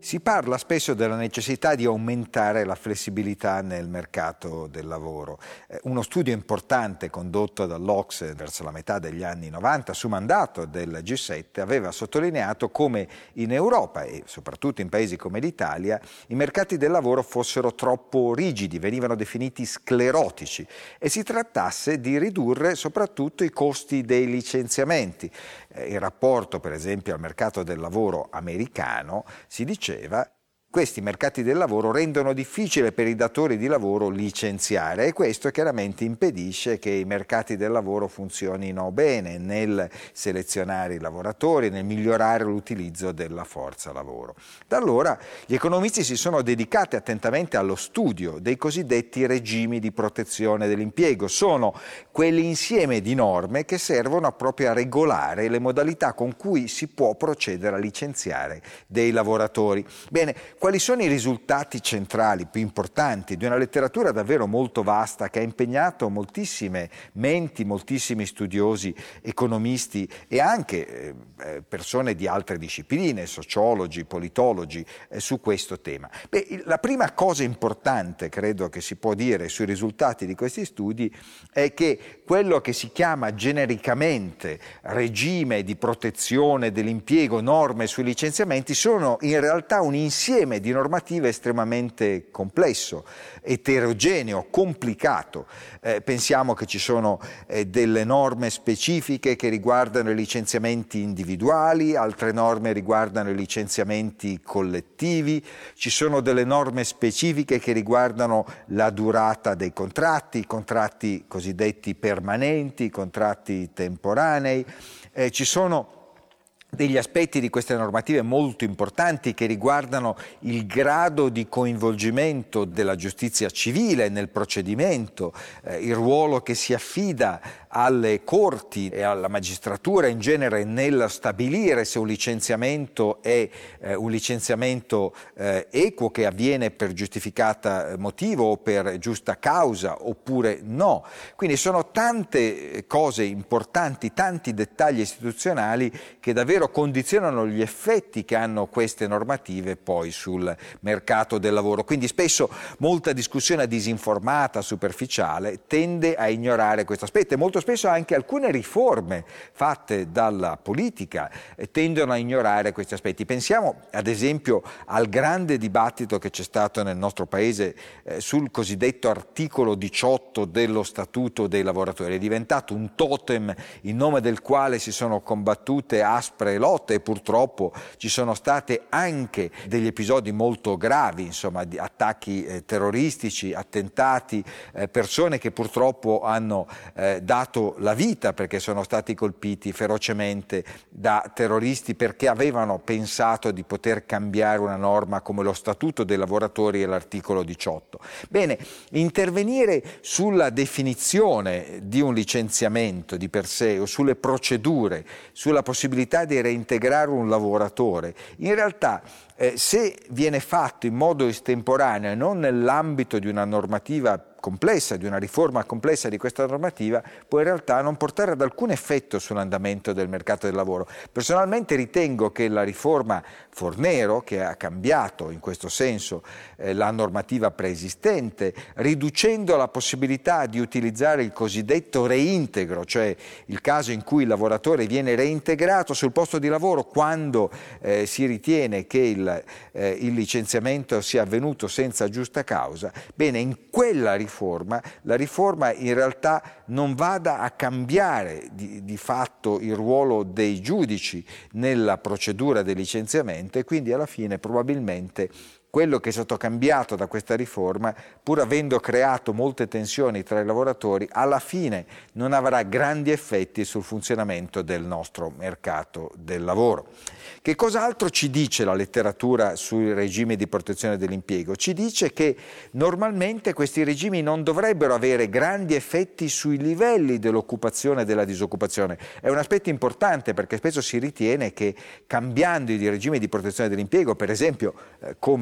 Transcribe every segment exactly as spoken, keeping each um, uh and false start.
Si parla spesso della necessità di aumentare la flessibilità nel mercato del lavoro. Eh, uno studio importante condotto dall'O C S E verso la metà degli anni novanta su mandato del G sette aveva sottolineato come in Europa e soprattutto in paesi come l'Italia i mercati del lavoro fossero troppo rigidi, venivano definiti sclerotici e si trattasse di ridurre soprattutto i costi dei licenziamenti. Eh, in rapporto per esempio al mercato del lavoro americano si diceva questi mercati del lavoro rendono difficile per i datori di lavoro licenziare e questo chiaramente impedisce che i mercati del lavoro funzionino bene nel selezionare i lavoratori, nel migliorare l'utilizzo della forza lavoro. Da allora gli economisti si sono dedicati attentamente allo studio dei cosiddetti regimi di protezione dell'impiego. Sono quell'insieme di norme che servono proprio a regolare le modalità con cui si può procedere a licenziare dei lavoratori. Bene, quali sono i risultati centrali più importanti di una letteratura davvero molto vasta che ha impegnato moltissime menti, moltissimi studiosi, economisti e anche eh, persone di altre discipline, sociologi, politologi, eh, su questo tema? Beh, la prima cosa importante, credo che si può dire sui risultati di questi studi, è che quello che si chiama genericamente regime di protezione dell'impiego, norme sui licenziamenti, sono in realtà un insieme di normative estremamente complesso, eterogeneo, complicato. Eh, pensiamo che ci sono eh, delle norme specifiche che riguardano i licenziamenti individuali, altre norme riguardano i licenziamenti collettivi, ci sono delle norme specifiche che riguardano la durata dei contratti, i contratti cosiddetti permanenti, i contratti temporanei, eh, ci sono degli aspetti di queste normative molto importanti che riguardano il grado di coinvolgimento della giustizia civile nel procedimento, eh, il ruolo che si affida alle corti e alla magistratura in genere nel stabilire se un licenziamento è eh, un licenziamento eh, equo che avviene per giustificata motivo o per giusta causa oppure no. Quindi sono tante cose importanti, tanti dettagli istituzionali che davvero condizionano gli effetti che hanno queste normative poi sul mercato del lavoro. Quindi spesso molta discussione disinformata, superficiale, tende a ignorare questo aspetto e molto spesso anche alcune riforme fatte dalla politica tendono a ignorare questi aspetti. Pensiamo ad esempio al grande dibattito che c'è stato nel nostro paese eh, sul cosiddetto articolo diciotto dello Statuto dei lavoratori. È diventato un totem in nome del quale si sono combattute aspre lotte e purtroppo ci sono state anche degli episodi molto gravi, insomma, di attacchi eh, terroristici, attentati, eh, persone che purtroppo hanno eh, dato la vita perché sono stati colpiti ferocemente da terroristi perché avevano pensato di poter cambiare una norma come lo Statuto dei lavoratori e l'articolo diciotto. Bene, intervenire sulla definizione di un licenziamento di per sé o sulle procedure, sulla possibilità di reintegrare un lavoratore, in realtà eh, se viene fatto in modo estemporaneo e non nell'ambito di una normativa complessa, di una riforma complessa di questa normativa, può in realtà non portare ad alcun effetto sull'andamento del mercato del lavoro. Personalmente ritengo che la riforma Fornero, che ha cambiato in questo senso eh, la normativa preesistente, riducendo la possibilità di utilizzare il cosiddetto reintegro, cioè il caso in cui il lavoratore viene reintegrato sul posto di lavoro quando eh, si ritiene che il, eh, il licenziamento sia avvenuto senza giusta causa, bene, in quella riforma Riforma, la riforma in realtà non vada a cambiare di, di fatto il ruolo dei giudici nella procedura del licenziamento e quindi alla fine probabilmente quello che è stato cambiato da questa riforma, pur avendo creato molte tensioni tra i lavoratori, alla fine non avrà grandi effetti sul funzionamento del nostro mercato del lavoro. Che cos'altro ci dice la letteratura sui regimi di protezione dell'impiego? Ci dice che normalmente questi regimi non dovrebbero avere grandi effetti sui livelli dell'occupazione e della disoccupazione. È un aspetto importante perché spesso si ritiene che cambiando i regimi di protezione dell'impiego, per esempio eh, come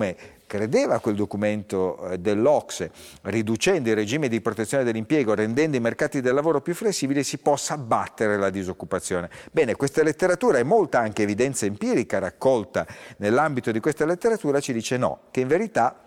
credeva a quel documento dell'O C S E, riducendo i regimi di protezione dell'impiego, rendendo i mercati del lavoro più flessibili, si possa abbattere la disoccupazione. Bene, questa letteratura e molta anche evidenza empirica raccolta nell'ambito di questa letteratura ci dice no, che in verità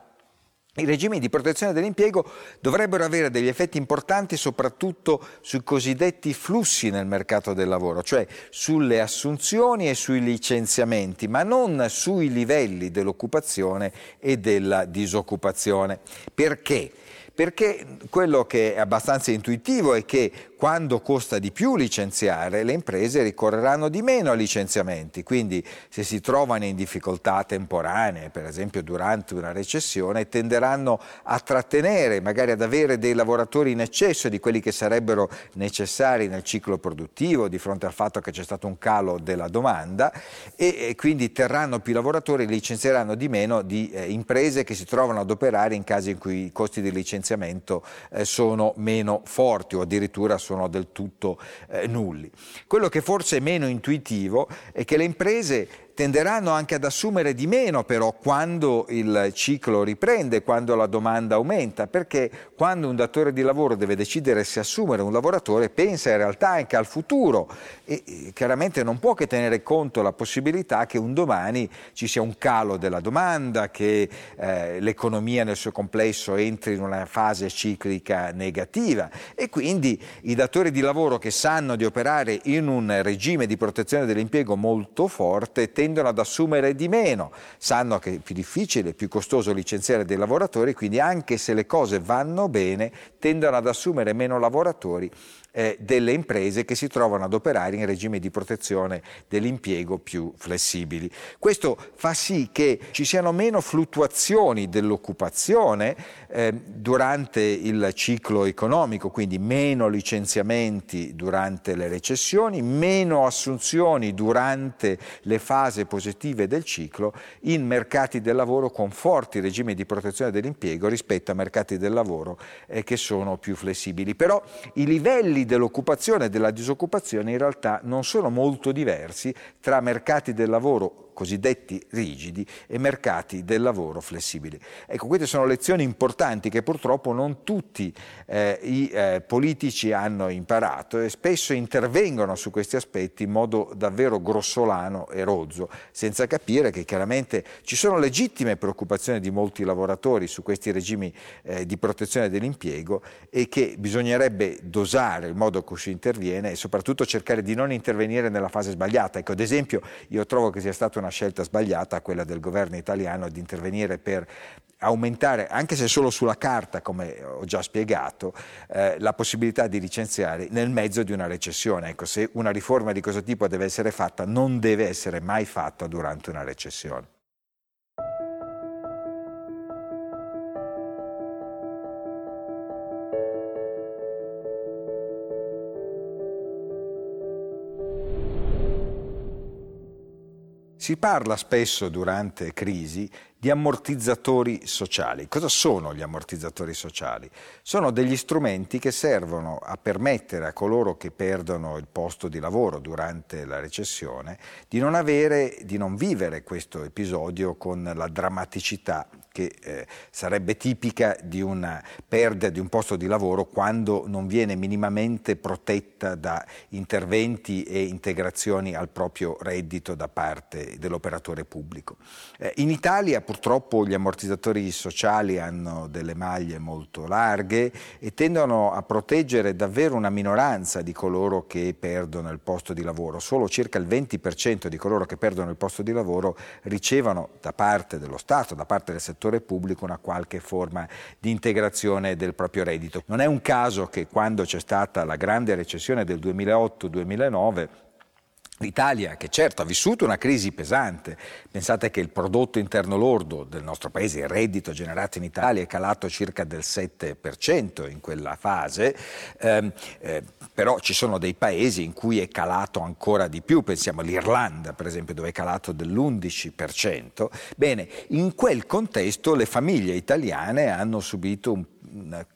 i regimi di protezione dell'impiego dovrebbero avere degli effetti importanti soprattutto sui cosiddetti flussi nel mercato del lavoro, cioè sulle assunzioni e sui licenziamenti, ma non sui livelli dell'occupazione e della disoccupazione. Perché? Perché quello che è abbastanza intuitivo è che quando costa di più licenziare, le imprese ricorreranno di meno a licenziamenti, quindi se si trovano in difficoltà temporanee, per esempio durante una recessione, tenderanno a trattenere, magari ad avere dei lavoratori in eccesso di quelli che sarebbero necessari nel ciclo produttivo di fronte al fatto che c'è stato un calo della domanda e, e quindi terranno più lavoratori e licenzieranno di meno di eh, imprese che si trovano ad operare in casi in cui i costi di licenziamento eh, sono meno forti o addirittura sono sono del tutto eh, nulli. Quello che forse è meno intuitivo è che le imprese tenderanno anche ad assumere di meno però quando il ciclo riprende, quando la domanda aumenta, perché quando un datore di lavoro deve decidere se assumere un lavoratore pensa in realtà anche al futuro e, e chiaramente non può che tenere conto la possibilità che un domani ci sia un calo della domanda, che eh, l'economia nel suo complesso entri in una fase ciclica negativa e quindi i datori di lavoro che sanno di operare in un regime di protezione dell'impiego molto forte tendono ad assumere di meno, sanno che è più difficile, più costoso licenziare dei lavoratori, quindi anche se le cose vanno bene tendono ad assumere meno lavoratori eh, delle imprese che si trovano ad operare in regimi di protezione dell'impiego più flessibili. Questo fa sì che ci siano meno fluttuazioni dell'occupazione eh, durante il ciclo economico, quindi meno licenziamenti durante le recessioni, meno assunzioni durante le fasi positive del ciclo in mercati del lavoro con forti regimi di protezione dell'impiego rispetto a mercati del lavoro eh, che sono più flessibili. Però i livelli dell'occupazione e della disoccupazione in realtà non sono molto diversi tra mercati del lavoro cosiddetti rigidi e mercati del lavoro flessibili. Ecco, queste sono lezioni importanti che purtroppo non tutti eh, i eh, politici hanno imparato e spesso intervengono su questi aspetti in modo davvero grossolano e rozzo, senza capire che chiaramente ci sono legittime preoccupazioni di molti lavoratori su questi regimi eh, di protezione dell'impiego e che bisognerebbe dosare il modo con cui si interviene e soprattutto cercare di non intervenire nella fase sbagliata. Ecco, ad esempio, io trovo che sia stata una scelta sbagliata quella del governo italiano di intervenire per aumentare, anche se solo sulla carta, come ho già spiegato, eh, la possibilità di licenziare nel mezzo di una recessione. Ecco, se una riforma di questo tipo deve essere fatta, non deve essere mai fatta durante una recessione. Si parla spesso durante crisi di ammortizzatori sociali. Cosa sono gli ammortizzatori sociali? Sono degli strumenti che servono a permettere a coloro che perdono il posto di lavoro durante la recessione di non avere, di non vivere questo episodio con la drammaticità che eh, sarebbe tipica di una perdita di un posto di lavoro quando non viene minimamente protetta da interventi e integrazioni al proprio reddito da parte dell'operatore pubblico. Eh, in Italia purtroppo gli ammortizzatori sociali hanno delle maglie molto larghe e tendono a proteggere davvero una minoranza di coloro che perdono il posto di lavoro. Solo circa il venti per cento di coloro che perdono il posto di lavoro ricevono da parte dello Stato, da parte del settore pubblico, una qualche forma di integrazione del proprio reddito. Non è un caso che quando c'è stata la grande recessione del duemilaotto duemilanove l'Italia, che certo ha vissuto una crisi pesante, pensate che il prodotto interno lordo del nostro paese, il reddito generato in Italia, è calato circa del sette per cento in quella fase, ehm, eh, però ci sono dei paesi in cui è calato ancora di più, pensiamo all'Irlanda per esempio, dove è calato dell'undici per cento. Bene, in quel contesto le famiglie italiane hanno subito un, una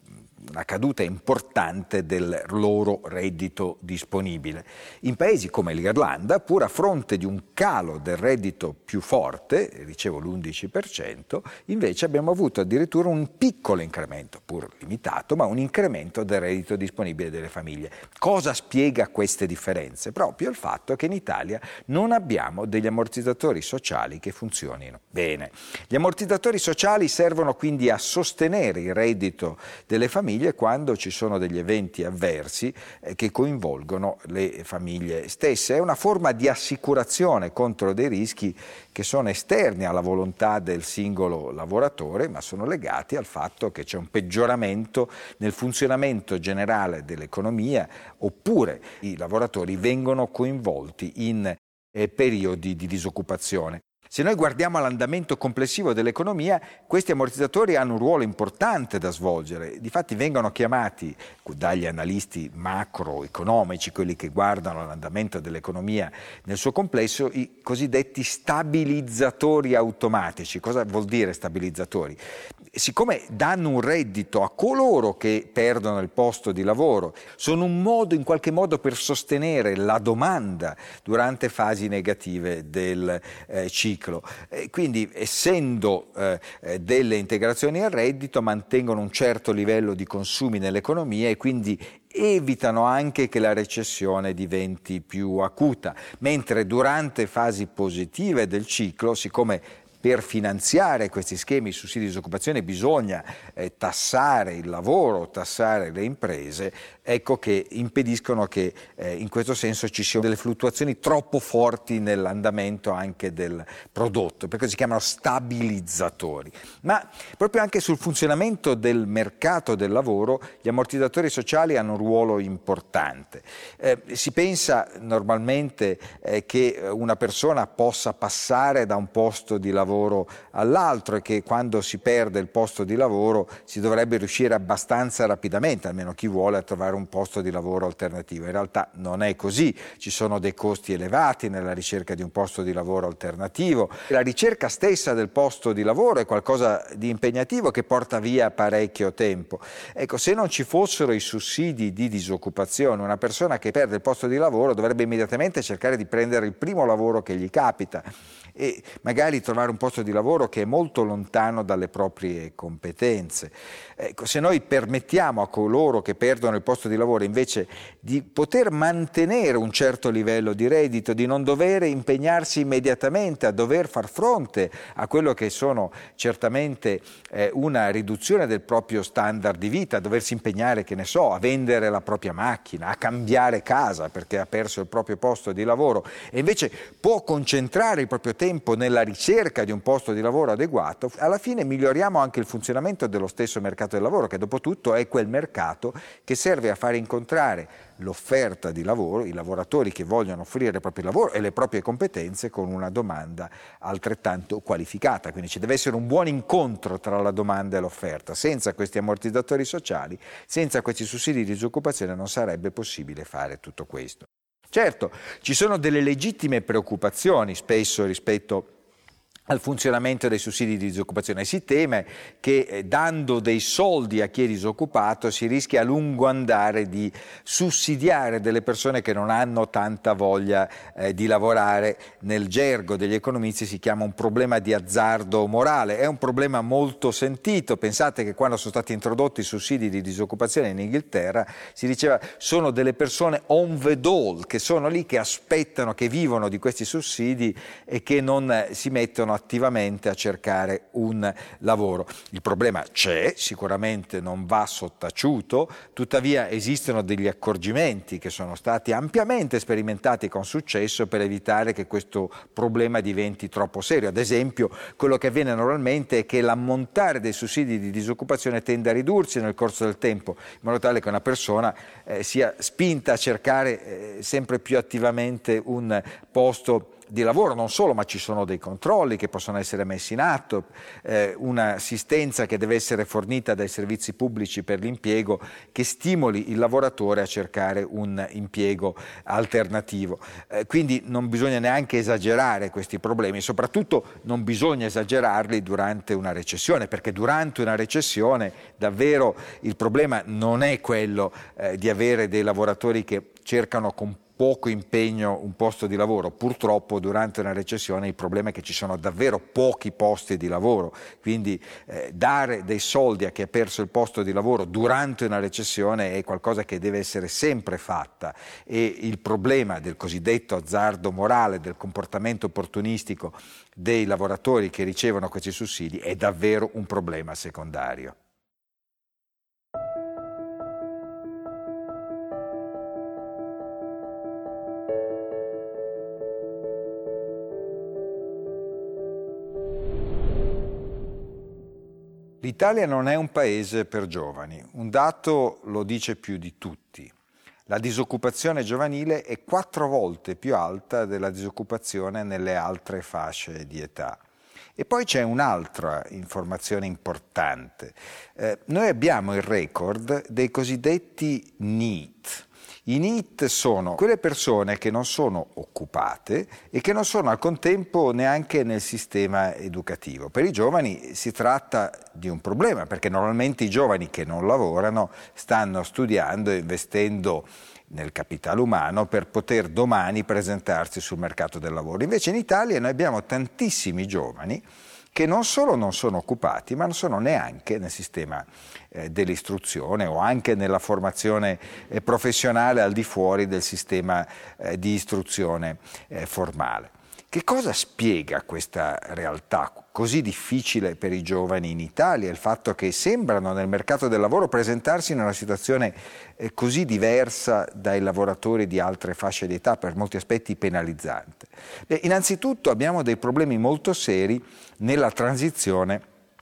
una caduta importante del loro reddito disponibile. In paesi come l'Irlanda, pur a fronte di un calo del reddito più forte, dicevo l'undici per cento, invece abbiamo avuto addirittura un piccolo incremento, pur limitato, ma un incremento del reddito disponibile delle famiglie. Cosa spiega queste differenze? Proprio il fatto che in Italia non abbiamo degli ammortizzatori sociali che funzionino bene. Gli ammortizzatori sociali servono quindi a sostenere il reddito delle famiglie quando ci sono degli eventi avversi eh, che coinvolgono le famiglie stesse. È una forma di assicurazione contro dei rischi che sono esterni alla volontà del singolo lavoratore, ma sono legati al fatto che c'è un peggioramento nel funzionamento generale dell'economia, oppure i lavoratori vengono coinvolti in eh, periodi di disoccupazione. Se noi guardiamo all'andamento complessivo dell'economia, questi ammortizzatori hanno un ruolo importante da svolgere. Difatti vengono chiamati dagli analisti macroeconomici, quelli che guardano l'andamento dell'economia nel suo complesso, i cosiddetti stabilizzatori automatici. Cosa vuol dire stabilizzatori? Siccome danno un reddito a coloro che perdono il posto di lavoro, sono un modo in qualche modo per sostenere la domanda durante fasi negative del eh, ciclo. E quindi, essendo eh, delle integrazioni al reddito, mantengono un certo livello di consumi nell'economia e quindi evitano anche che la recessione diventi più acuta, mentre durante fasi positive del ciclo, siccome per finanziare questi schemi di sussidi di disoccupazione bisogna eh, tassare il lavoro, tassare le imprese, ecco che impediscono che eh, in questo senso ci siano delle fluttuazioni troppo forti nell'andamento anche del prodotto, perché si chiamano stabilizzatori. Ma proprio anche sul funzionamento del mercato del lavoro gli ammortizzatori sociali hanno un ruolo importante. Eh, si pensa normalmente eh, che una persona possa passare da un posto di lavoro all'altro e che quando si perde il posto di lavoro si dovrebbe riuscire abbastanza rapidamente, almeno chi vuole, a trovare un posto di lavoro alternativo. In realtà non è così, ci sono dei costi elevati nella ricerca di un posto di lavoro alternativo. La ricerca stessa del posto di lavoro è qualcosa di impegnativo che porta via parecchio tempo. Ecco, se non ci fossero i sussidi di disoccupazione, una persona che perde il posto di lavoro dovrebbe immediatamente cercare di prendere il primo lavoro che gli capita e magari trovare un posto di lavoro che è molto lontano dalle proprie competenze. Ecco, se noi permettiamo a coloro che perdono il posto di lavoro invece di poter mantenere un certo livello di reddito, di non dover impegnarsi immediatamente a dover far fronte a quello che sono certamente eh, una riduzione del proprio standard di vita, a doversi impegnare, che ne so, a vendere la propria macchina, a cambiare casa perché ha perso il proprio posto di lavoro e invece può concentrare il proprio tempo nella ricerca di un posto di lavoro adeguato, alla fine miglioriamo anche il funzionamento dello stesso mercato del lavoro, che dopo tutto è quel mercato che serve a fare incontrare l'offerta di lavoro, i lavoratori che vogliono offrire il proprio lavoro e le proprie competenze con una domanda altrettanto qualificata. Quindi ci deve essere un buon incontro tra la domanda e l'offerta. Senza questi ammortizzatori sociali, senza questi sussidi di disoccupazione non sarebbe possibile fare tutto questo. Certo, ci sono delle legittime preoccupazioni spesso rispetto al funzionamento dei sussidi di disoccupazione. Si teme che eh, dando dei soldi a chi è disoccupato si rischia a lungo andare di sussidiare delle persone che non hanno tanta voglia eh, di lavorare. Nel gergo degli economisti si chiama un problema di azzardo morale. È un problema molto sentito. Pensate che quando sono stati introdotti i sussidi di disoccupazione in Inghilterra si diceva sono delle persone on the dole, che sono lì, che aspettano, che vivono di questi sussidi e che non eh, si mettono attivamente a cercare un lavoro. Il problema c'è, sicuramente non va sottaciuto, tuttavia esistono degli accorgimenti che sono stati ampiamente sperimentati con successo per evitare che questo problema diventi troppo serio. Ad esempio, quello che avviene normalmente è che l'ammontare dei sussidi di disoccupazione tende a ridursi nel corso del tempo, in modo tale che una persona eh, sia spinta a cercare eh, sempre più attivamente un posto di lavoro, non solo, ma ci sono dei controlli che possono essere messi in atto, eh, un'assistenza che deve essere fornita dai servizi pubblici per l'impiego che stimoli il lavoratore a cercare un impiego alternativo. Eh, quindi non bisogna neanche esagerare questi problemi, soprattutto non bisogna esagerarli durante una recessione, perché durante una recessione davvero il problema non è quello eh, di avere dei lavoratori che cercano con poco impegno un posto di lavoro. Purtroppo durante una recessione il problema è che ci sono davvero pochi posti di lavoro, quindi eh, dare dei soldi a chi ha perso il posto di lavoro durante una recessione è qualcosa che deve essere sempre fatta, e il problema del cosiddetto azzardo morale, del comportamento opportunistico dei lavoratori che ricevono questi sussidi è davvero un problema secondario. L'Italia non è un paese per giovani, un dato lo dice più di tutti. La disoccupazione giovanile è quattro volte più alta della disoccupazione nelle altre fasce di età. E poi c'è un'altra informazione importante. Eh, noi abbiamo il record dei cosiddetti NEET. I NEET sono quelle persone che non sono occupate e che non sono al contempo neanche nel sistema educativo. Per i giovani si tratta di un problema, perché normalmente i giovani che non lavorano stanno studiando e investendo nel capitale umano per poter domani presentarsi sul mercato del lavoro. Invece in Italia noi abbiamo tantissimi giovani che non solo non sono occupati, ma non sono neanche nel sistema eh, dell'istruzione o anche nella formazione eh, professionale al di fuori del sistema eh, di istruzione eh, formale. Che cosa spiega questa realtà così difficile per i giovani in Italia? Il fatto che sembrano nel mercato del lavoro presentarsi in una situazione eh, così diversa dai lavoratori di altre fasce di età, per molti aspetti penalizzante. Beh, innanzitutto abbiamo dei problemi molto seri nella transizione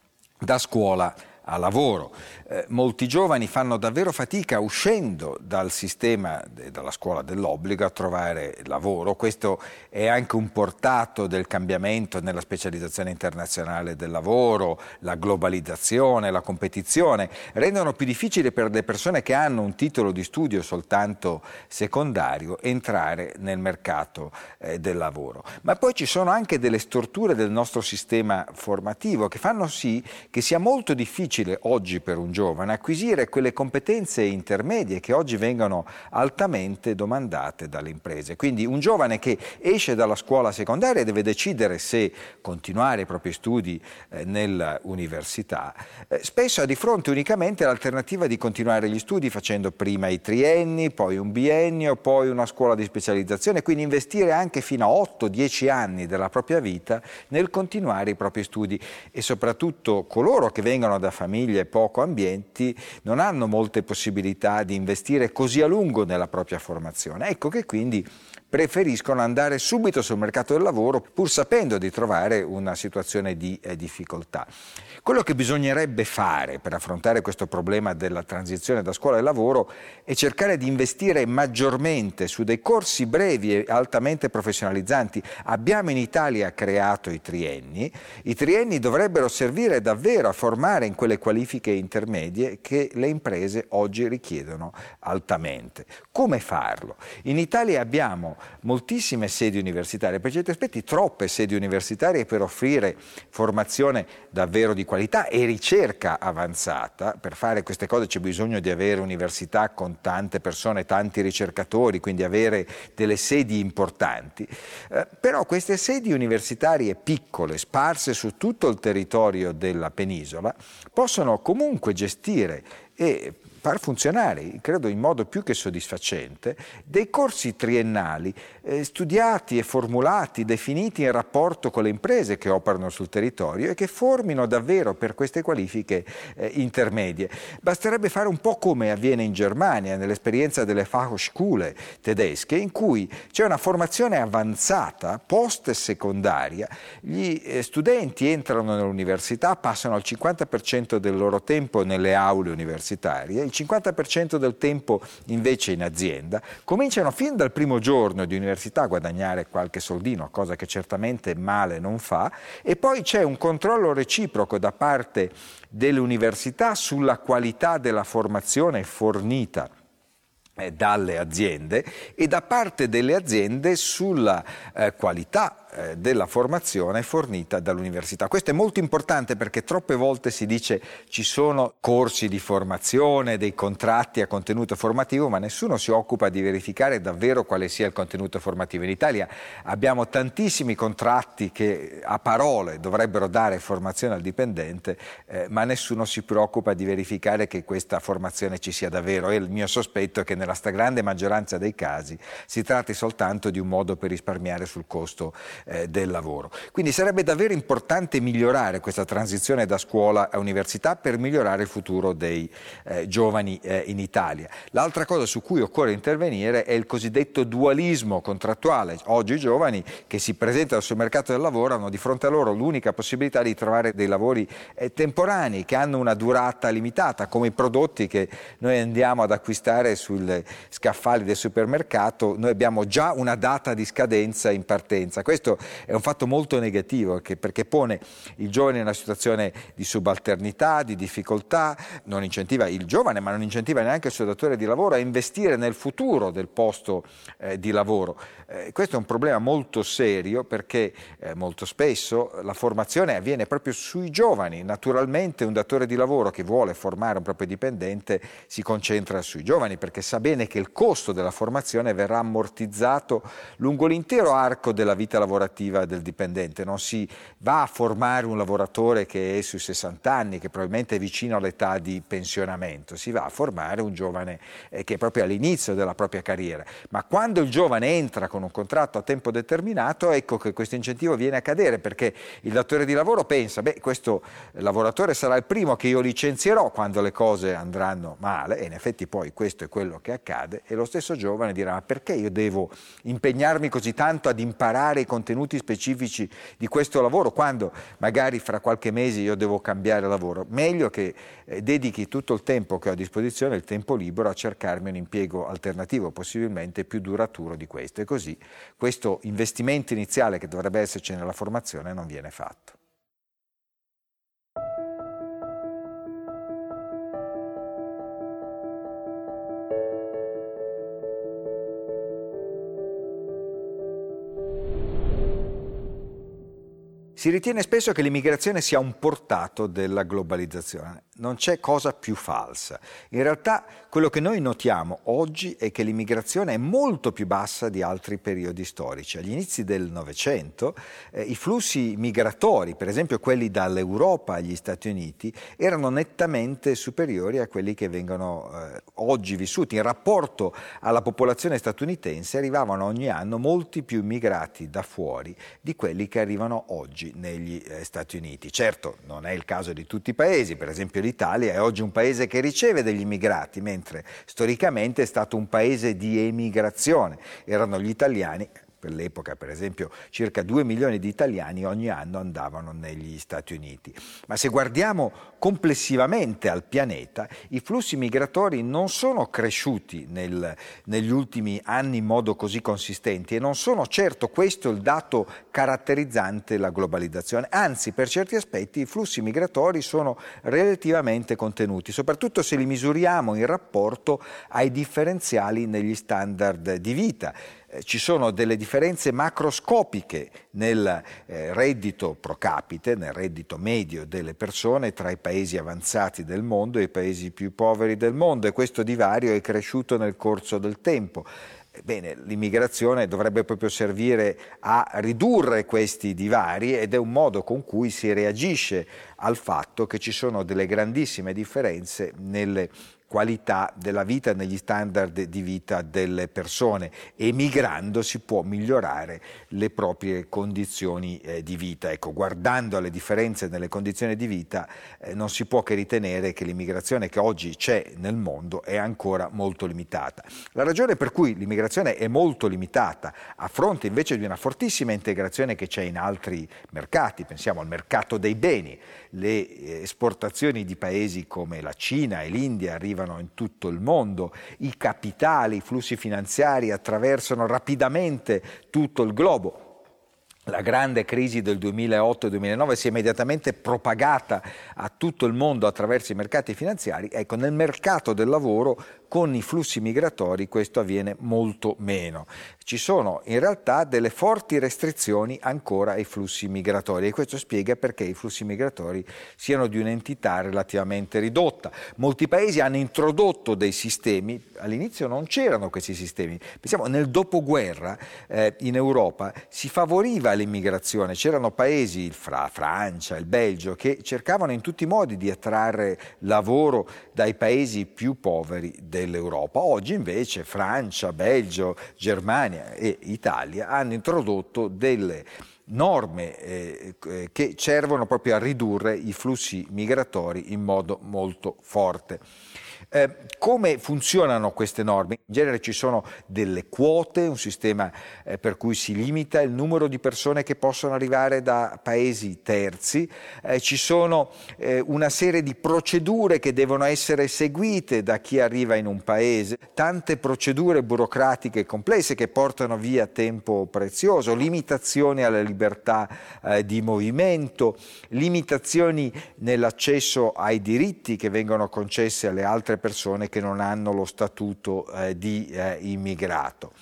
da scuola a lavoro. Eh, molti giovani fanno davvero fatica uscendo dal sistema, de, dalla scuola dell'obbligo, a trovare lavoro. Questo è anche un portato del cambiamento nella specializzazione internazionale del lavoro, la globalizzazione, la competizione, rendono più difficile per le persone che hanno un titolo di studio soltanto secondario entrare nel mercato eh, del lavoro. Ma poi ci sono anche delle storture del nostro sistema formativo che fanno sì che sia molto difficile oggi per un giovane acquisire quelle competenze intermedie che oggi vengono altamente domandate dalle imprese. Quindi un giovane che esce dalla scuola secondaria deve decidere se continuare i propri studi eh, nell'università. Eh, spesso ha di fronte unicamente l'alternativa di continuare gli studi facendo prima i trienni, poi un biennio, poi una scuola di specializzazione, quindi investire anche fino a otto dieci anni della propria vita nel continuare i propri studi, e soprattutto coloro che vengono da famiglie poco ambienti non hanno molte possibilità di investire così a lungo nella propria formazione. Ecco che quindi preferiscono andare subito sul mercato del lavoro pur sapendo di trovare una situazione di eh, difficoltà. Quello che bisognerebbe fare per affrontare questo problema della transizione da scuola al lavoro è cercare di investire maggiormente su dei corsi brevi e altamente professionalizzanti. Abbiamo in Italia creato i trienni. I trienni dovrebbero servire davvero a formare in quelle qualifiche intermedie che le imprese oggi richiedono altamente. Come farlo? In Italia abbiamo moltissime sedi universitarie, per certi aspetti troppe sedi universitarie per offrire formazione davvero di qualità e ricerca avanzata. Per fare queste cose c'è bisogno di avere università con tante persone, tanti ricercatori, quindi avere delle sedi importanti. Eh, però queste sedi universitarie piccole, sparse su tutto il territorio della penisola, possono comunque gestire e far funzionare, credo in modo più che soddisfacente, dei corsi triennali eh, studiati e formulati, definiti in rapporto con le imprese che operano sul territorio e che formino davvero per queste qualifiche eh, intermedie. Basterebbe fare un po' come avviene in Germania, nell'esperienza delle Fachhochschule tedesche, in cui c'è una formazione avanzata, post-secondaria. Gli eh, studenti entrano nell'università, passano il cinquanta per cento del loro tempo nelle aule universitarie, il cinquanta per cento del tempo invece in azienda, cominciano fin dal primo giorno di università a guadagnare qualche soldino, cosa che certamente male non fa, e poi c'è un controllo reciproco da parte delle università sulla qualità della formazione fornita dalle aziende e da parte delle aziende sulla eh, qualità eh, della formazione fornita dall'università. Questo è molto importante perché troppe volte si dice ci sono corsi di formazione, dei contratti a contenuto formativo, ma nessuno si occupa di verificare davvero quale sia il contenuto formativo. In Italia abbiamo tantissimi contratti che a parole dovrebbero dare formazione al dipendente, eh, ma nessuno si preoccupa di verificare che questa formazione ci sia davvero, e il mio sospetto è che nella stragrande maggioranza dei casi si tratti soltanto di un modo per risparmiare sul costo eh, del lavoro. Quindi sarebbe davvero importante migliorare questa transizione da scuola a università per migliorare il futuro dei eh, giovani eh, in Italia. L'altra cosa su cui occorre intervenire è il cosiddetto dualismo contrattuale. Oggi i giovani che si presentano sul mercato del lavoro hanno di fronte a loro l'unica possibilità di trovare dei lavori eh, temporanei che hanno una durata limitata, come i prodotti che noi andiamo ad acquistare sul scaffali del supermercato. Noi abbiamo già una data di scadenza in partenza. Questo è un fatto molto negativo perché pone il giovane in una situazione di subalternità, di difficoltà, non incentiva il giovane ma non incentiva neanche il suo datore di lavoro a investire nel futuro del posto eh, di lavoro. Eh, questo è un problema molto serio perché eh, molto spesso la formazione avviene proprio sui giovani. Naturalmente un datore di lavoro che vuole formare un proprio dipendente si concentra sui giovani perché sa bene che il costo della formazione verrà ammortizzato lungo l'intero arco della vita lavorativa del dipendente. Non si va a formare un lavoratore che è sui sessanta anni, che probabilmente è vicino all'età di pensionamento, si va a formare un giovane eh, che è proprio all'inizio della propria carriera. Ma quando il giovane entra con un contratto a tempo determinato, ecco che questo incentivo viene a cadere perché il datore di lavoro pensa, beh, questo lavoratore sarà il primo che io licenzierò quando le cose andranno male, e in effetti poi questo è quello che accade, e lo stesso giovane dirà: ma perché io devo impegnarmi così tanto ad imparare i contenuti specifici di questo lavoro quando magari fra qualche mese io devo cambiare lavoro? Meglio che eh, dedichi tutto il tempo che ho a disposizione, il tempo libero, a cercarmi un impiego alternativo, possibilmente più duraturo di questo, e così questo investimento iniziale che dovrebbe esserci nella formazione non viene fatto. Si ritiene spesso che l'immigrazione sia un portato della globalizzazione. Non c'è cosa più falsa. In realtà quello che noi notiamo oggi è che l'immigrazione è molto più bassa di altri periodi storici. Agli inizi del Novecento eh, i flussi migratori, per esempio quelli dall'Europa agli Stati Uniti, erano nettamente superiori a quelli che vengono eh, oggi vissuti. In rapporto alla popolazione statunitense arrivavano ogni anno molti più immigrati da fuori di quelli che arrivano oggi negli eh, Stati Uniti. Certo, non è il caso di tutti i paesi, per esempio l'Italia è oggi un paese che riceve degli immigrati, mentre storicamente è stato un paese di emigrazione. Erano gli italiani, per l'epoca per esempio circa due milioni di italiani ogni anno andavano negli Stati Uniti. Ma se guardiamo complessivamente al pianeta, i flussi migratori non sono cresciuti nel, negli ultimi anni in modo così consistente, e non sono certo questo il dato caratterizzante la globalizzazione. Anzi, per certi aspetti i flussi migratori sono relativamente contenuti, soprattutto se li misuriamo in rapporto ai differenziali negli standard di vita. Ci sono delle differenze macroscopiche nel eh, reddito pro capite, nel reddito medio delle persone tra i paesi avanzati del mondo e i paesi più poveri del mondo, e questo divario è cresciuto nel corso del tempo. Bene, l'immigrazione dovrebbe proprio servire a ridurre questi divari, ed è un modo con cui si reagisce al fatto che ci sono delle grandissime differenze nelle qualità della vita e negli standard di vita delle persone. Emigrando si può migliorare le proprie condizioni eh, di vita. Ecco, guardando alle differenze nelle condizioni di vita eh, non si può che ritenere che l'immigrazione che oggi c'è nel mondo è ancora molto limitata. La ragione per cui l'immigrazione è molto limitata, a fronte invece di una fortissima integrazione che c'è in altri mercati, pensiamo al mercato dei beni, le esportazioni di paesi come la Cina e l'India arrivano arrivano in tutto il mondo, i capitali, i flussi finanziari attraversano rapidamente tutto il globo. La grande crisi del duemilaotto e duemilanove si è immediatamente propagata a tutto il mondo attraverso i mercati finanziari. Ecco, nel mercato del lavoro con i flussi migratori questo avviene molto meno. Ci sono in realtà delle forti restrizioni ancora ai flussi migratori e questo spiega perché i flussi migratori siano di un'entità relativamente ridotta. Molti paesi hanno introdotto dei sistemi, all'inizio non c'erano questi sistemi. Pensiamo, nel dopoguerra eh, in Europa si favoriva l'immigrazione, c'erano paesi, fra Francia, il Belgio, che cercavano in tutti i modi di attrarre lavoro dai paesi più poveri dell'Europa. Oggi invece Francia, Belgio, Germania e Italia hanno introdotto delle norme eh, che servono proprio a ridurre i flussi migratori in modo molto forte. Eh, come funzionano queste norme? In genere ci sono delle quote, un sistema eh, per cui si limita il numero di persone che possono arrivare da paesi terzi, eh, ci sono eh, una serie di procedure che devono essere seguite da chi arriva in un paese, tante procedure burocratiche complesse che portano via tempo prezioso, limitazioni alla libertà eh, di movimento, limitazioni nell'accesso ai diritti che vengono concessi alle altre persone che non hanno lo statuto eh, di eh, immigrato.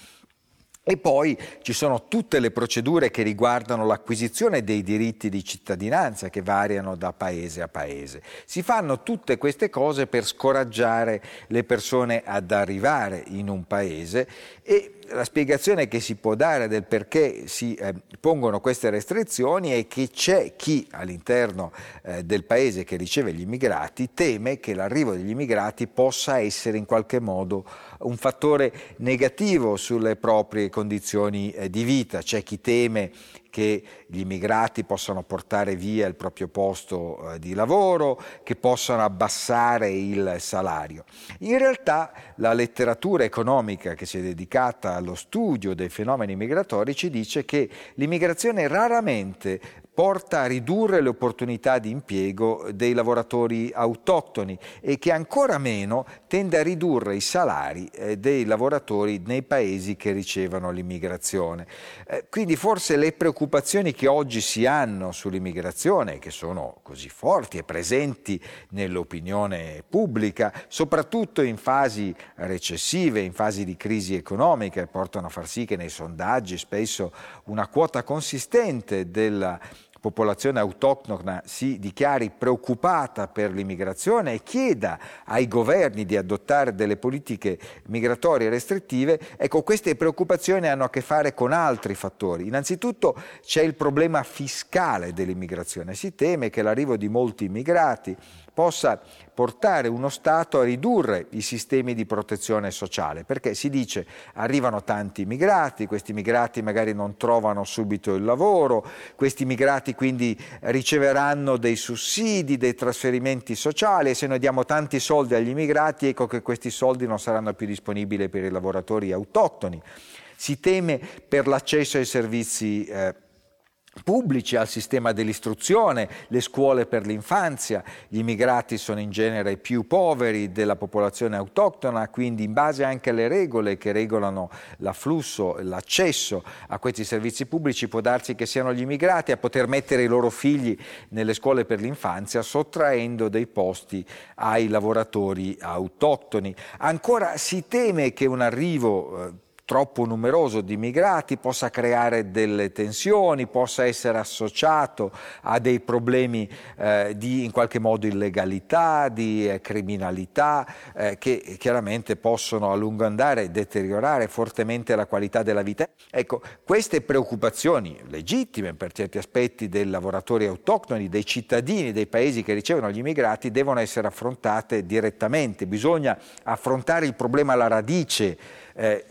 E poi ci sono tutte le procedure che riguardano l'acquisizione dei diritti di cittadinanza che variano da paese a paese. Si fanno tutte queste cose per scoraggiare le persone ad arrivare in un paese e la spiegazione che si può dare del perché si eh, pongono queste restrizioni è che c'è chi all'interno eh, del paese che riceve gli immigrati teme che l'arrivo degli immigrati possa essere in qualche modo un fattore negativo sulle proprie condizioni eh, di vita. C'è chi teme che gli immigrati possano portare via il proprio posto eh, di lavoro, che possano abbassare il salario. In realtà la letteratura economica che si è dedicata allo studio dei fenomeni migratori ci dice che l'immigrazione raramente porta a ridurre le opportunità di impiego dei lavoratori autoctoni e che ancora meno tende a ridurre i salari eh, dei lavoratori nei paesi che ricevono l'immigrazione. Eh, quindi forse le preoccupazioni che oggi si hanno sull'immigrazione, che sono così forti e presenti nell'opinione pubblica, soprattutto in fasi recessive, in fasi di crisi economica, portano a far sì che nei sondaggi spesso una quota consistente della popolazione autoctona si dichiari preoccupata per l'immigrazione e chieda ai governi di adottare delle politiche migratorie restrittive, ecco, queste preoccupazioni hanno a che fare con altri fattori. Innanzitutto c'è il problema fiscale dell'immigrazione. Si teme che l'arrivo di molti immigrati possa portare uno Stato a ridurre i sistemi di protezione sociale, perché si dice arrivano tanti immigrati, questi immigrati magari non trovano subito il lavoro, questi immigrati quindi riceveranno dei sussidi, dei trasferimenti sociali e se noi diamo tanti soldi agli immigrati ecco che questi soldi non saranno più disponibili per i lavoratori autoctoni. Si teme per l'accesso ai servizi eh, pubblici, al sistema dell'istruzione, le scuole per l'infanzia. Gli immigrati sono in genere più poveri della popolazione autoctona, quindi in base anche alle regole che regolano l'afflusso e l'accesso a questi servizi pubblici può darsi che siano gli immigrati a poter mettere i loro figli nelle scuole per l'infanzia sottraendo dei posti ai lavoratori autoctoni. Ancora si teme che un arrivo eh, troppo numeroso di immigrati possa creare delle tensioni, possa essere associato a dei problemi eh, di in qualche modo illegalità, di eh, criminalità eh, che chiaramente possono a lungo andare deteriorare fortemente la qualità della vita. Ecco, queste preoccupazioni legittime per certi aspetti dei lavoratori autoctoni, dei cittadini dei paesi che ricevono gli immigrati devono essere affrontate direttamente. Bisogna affrontare il problema alla radice. Eh, se c'è un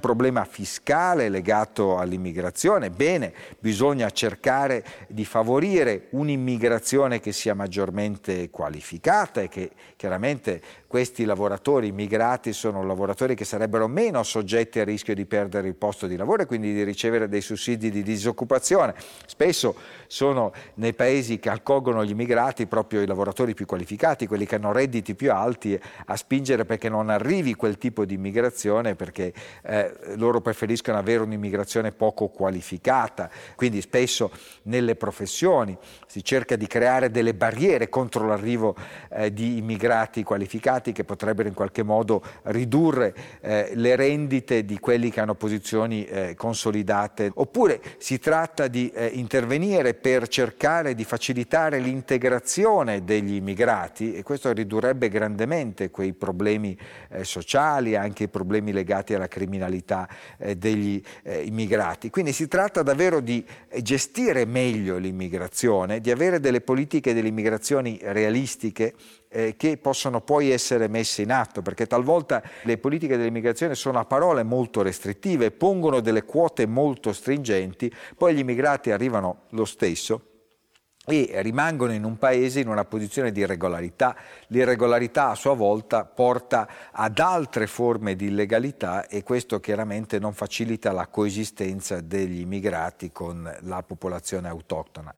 problema fiscale legato all'immigrazione. Bene, bisogna cercare di favorire un'immigrazione che sia maggiormente qualificata e che chiaramente questi lavoratori immigrati sono lavoratori che sarebbero meno soggetti al rischio di perdere il posto di lavoro e quindi di ricevere dei sussidi di disoccupazione. Spesso sono nei paesi che accolgono gli immigrati proprio i lavoratori più qualificati, quelli che hanno redditi più alti, a spingere perché non arrivi quel tipo di immigrazione, perché eh, loro preferiscono avere un'immigrazione poco qualificata. Quindi spesso nelle professioni si cerca di creare delle barriere contro l'arrivo eh, di immigrati qualificati che potrebbero in qualche modo ridurre eh, le rendite di quelli che hanno posizioni eh, consolidate. Oppure si tratta di eh, intervenire per cercare di facilitare l'integrazione degli immigrati, e questo ridurrebbe grandemente quei problemi eh, sociali, anche i problemi legati alla criminalità eh, degli eh, immigrati. Quindi si tratta davvero di gestire meglio l'immigrazione, di avere delle politiche dell'immigrazione realistiche eh, che possono poi essere messe in atto, perché talvolta le politiche dell'immigrazione sono a parole molto restrittive, pongono delle quote molto stringenti, poi gli immigrati arrivano lo stesso e rimangono in un paese in una posizione di irregolarità. L'irregolarità a sua volta porta ad altre forme di illegalità e questo chiaramente non facilita la coesistenza degli immigrati con la popolazione autoctona.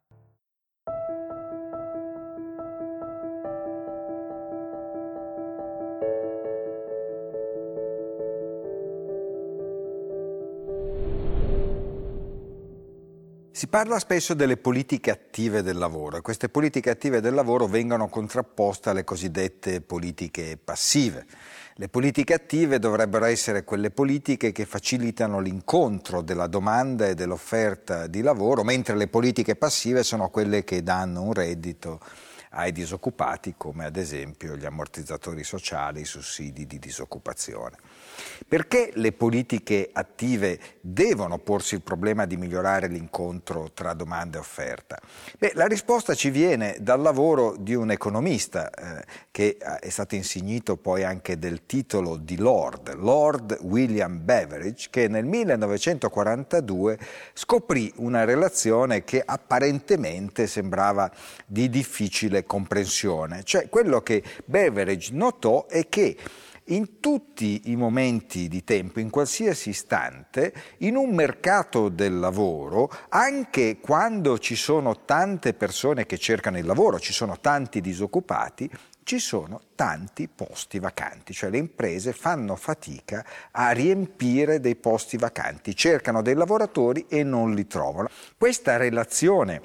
Si parla spesso delle politiche attive del lavoro e queste politiche attive del lavoro vengono contrapposte alle cosiddette politiche passive. Le politiche attive dovrebbero essere quelle politiche che facilitano l'incontro della domanda e dell'offerta di lavoro, mentre le politiche passive sono quelle che danno un reddito ai disoccupati, come ad esempio gli ammortizzatori sociali, i sussidi di disoccupazione. Perché le politiche attive devono porsi il problema di migliorare l'incontro tra domanda e offerta? Beh, la risposta ci viene dal lavoro di un economista eh, che è stato insignito poi anche del titolo di Lord, Lord William Beveridge, che nel millenovecentoquarantadue scoprì una relazione che apparentemente sembrava di difficile comprensione. Cioè, quello che Beveridge notò è che in tutti i momenti di tempo, in qualsiasi istante, in un mercato del lavoro, anche quando ci sono tante persone che cercano il lavoro, ci sono tanti disoccupati, ci sono tanti posti vacanti, cioè le imprese fanno fatica a riempire dei posti vacanti, cercano dei lavoratori e non li trovano. Questa relazione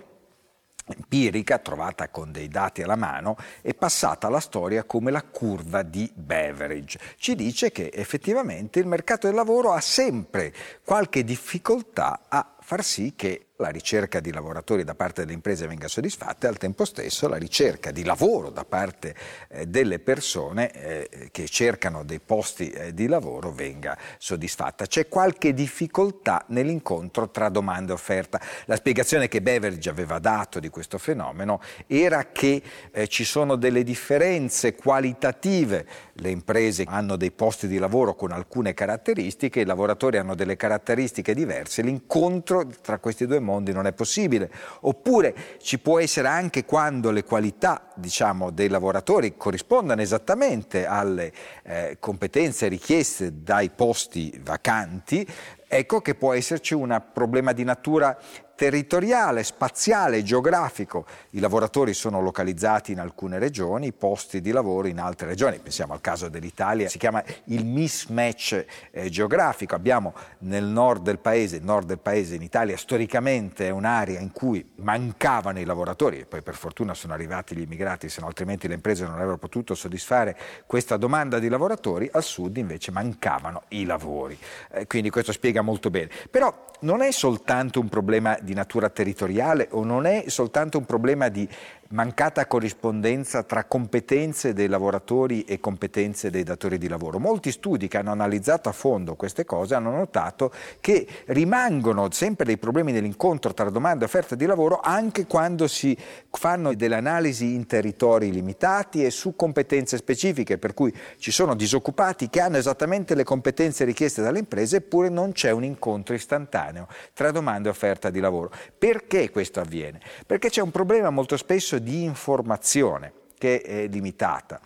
empirica, trovata con dei dati alla mano, è passata alla storia come la curva di Beveridge. Ci dice che effettivamente il mercato del lavoro ha sempre qualche difficoltà a far sì che la ricerca di lavoratori da parte delle imprese venga soddisfatta e al tempo stesso la ricerca di lavoro da parte eh, delle persone eh, che cercano dei posti eh, di lavoro venga soddisfatta. C'è qualche difficoltà nell'incontro tra domanda e offerta. La spiegazione che Beveridge aveva dato di questo fenomeno era che eh, ci sono delle differenze qualitative. Le imprese hanno dei posti di lavoro con alcune caratteristiche, i lavoratori hanno delle caratteristiche diverse, l'incontro tra questi due mondi non è possibile. Oppure ci può essere anche quando le qualità, diciamo, dei lavoratori corrispondano esattamente alle eh, competenze richieste dai posti vacanti, ecco che può esserci un problema di natura territoriale, spaziale, geografico. I lavoratori sono localizzati in alcune regioni, i posti di lavoro in altre regioni. Pensiamo al caso dell'Italia, si chiama il mismatch eh, geografico. Abbiamo nel nord del paese, il nord del paese in Italia storicamente è un'area in cui mancavano i lavoratori, e poi per fortuna sono arrivati gli immigrati, se no altrimenti le imprese non avrebbero potuto soddisfare questa domanda di lavoratori. Al sud invece mancavano i lavori, eh, quindi questo spiega molto bene. Però non è soltanto un problema di natura territoriale o non è soltanto un problema di mancata corrispondenza tra competenze dei lavoratori e competenze dei datori di lavoro. Molti studi che hanno analizzato a fondo queste cose hanno notato che rimangono sempre dei problemi nell'incontro tra domanda e offerta di lavoro anche quando si fanno delle analisi in territori limitati e su competenze specifiche, per cui ci sono disoccupati che hanno esattamente le competenze richieste dalle imprese, eppure non c'è un incontro istantaneo tra domanda e offerta di lavoro. Perché questo avviene? Perché c'è un problema molto spesso di informazione che è limitata,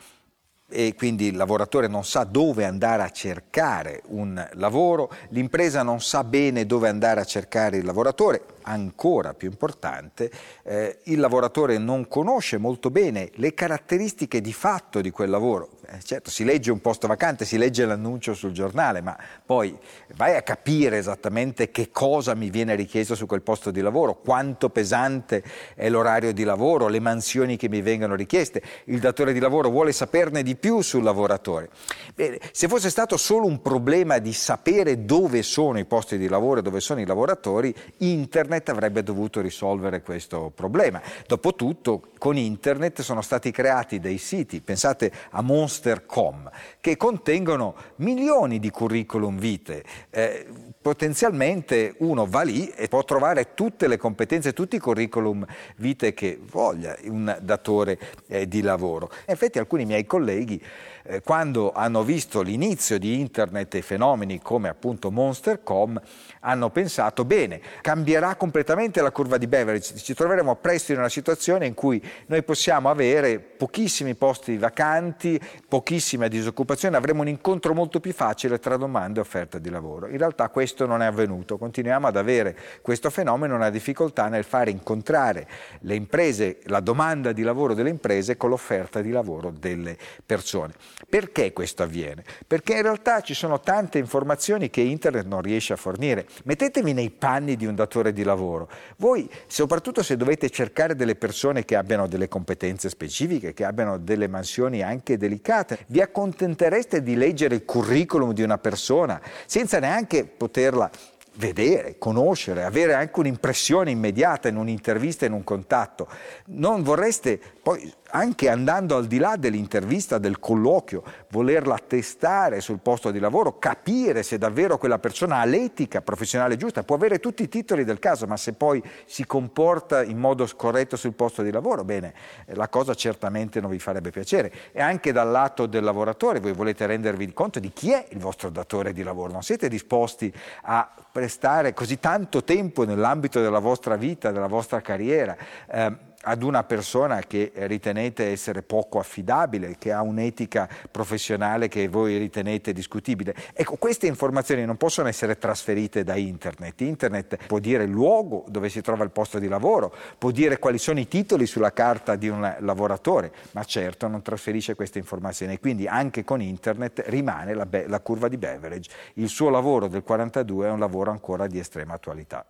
e quindi il lavoratore non sa dove andare a cercare un lavoro, l'impresa non sa bene dove andare a cercare il lavoratore. Ancora più importante, eh, il lavoratore non conosce molto bene le caratteristiche di fatto di quel lavoro. Eh, certo, si legge un posto vacante, si legge l'annuncio sul giornale, ma poi vai a capire esattamente che cosa mi viene richiesto su quel posto di lavoro, quanto pesante è l'orario di lavoro, le mansioni che mi vengono richieste. Il datore di lavoro vuole saperne di più sul lavoratore. Bene, se fosse stato solo un problema di sapere dove sono i posti di lavoro e dove sono i lavoratori, internet avrebbe dovuto risolvere questo problema. Dopotutto, con internet sono stati creati dei siti, pensate a monster punto com, che contengono milioni di curriculum vitae. Eh, potenzialmente uno va lì e può trovare tutte le competenze, tutti i curriculum vitae che voglia un datore eh, di lavoro. In effetti alcuni miei colleghi, eh, quando hanno visto l'inizio di internet e fenomeni come appunto monster punto com, hanno pensato: bene, cambierà completamente la curva di Beveridge, ci troveremo presto in una situazione in cui noi possiamo avere pochissimi posti vacanti, pochissima disoccupazione, avremo un incontro molto più facile tra domanda e offerta di lavoro. In realtà questo non è avvenuto, continuiamo ad avere questo fenomeno, una difficoltà nel fare incontrare le imprese, la domanda di lavoro delle imprese con l'offerta di lavoro delle persone. Perché questo avviene? Perché in realtà ci sono tante informazioni che internet non riesce a fornire. Mettetevi nei panni di un datore di lavoro. Voi, soprattutto se dovete cercare delle persone che abbiano delle competenze specifiche, che abbiano delle mansioni anche delicate, vi accontentereste di leggere il curriculum di una persona senza neanche poterla vedere, conoscere, avere anche un'impressione immediata in un'intervista, in un contatto. Non vorreste poi, anche andando al di là dell'intervista, del colloquio, volerla testare sul posto di lavoro, capire se davvero quella persona ha l'etica professionale giusta, può avere tutti i titoli del caso, ma se poi si comporta in modo scorretto sul posto di lavoro, bene, la cosa certamente non vi farebbe piacere. E anche dal lato del lavoratore voi volete rendervi conto di chi è il vostro datore di lavoro, non siete disposti a prestare così tanto tempo nell'ambito della vostra vita, della vostra carriera, eh, ad una persona che ritenete essere poco affidabile, che ha un'etica professionale che voi ritenete discutibile. Ecco, queste informazioni non possono essere trasferite da internet. Internet può dire il luogo dove si trova il posto di lavoro, può dire quali sono i titoli sulla carta di un lavoratore, ma certo non trasferisce queste informazioni. Quindi anche con internet rimane la, la curva di Beveridge. Il suo lavoro del quarantadue è un lavoro ancora di estrema attualità.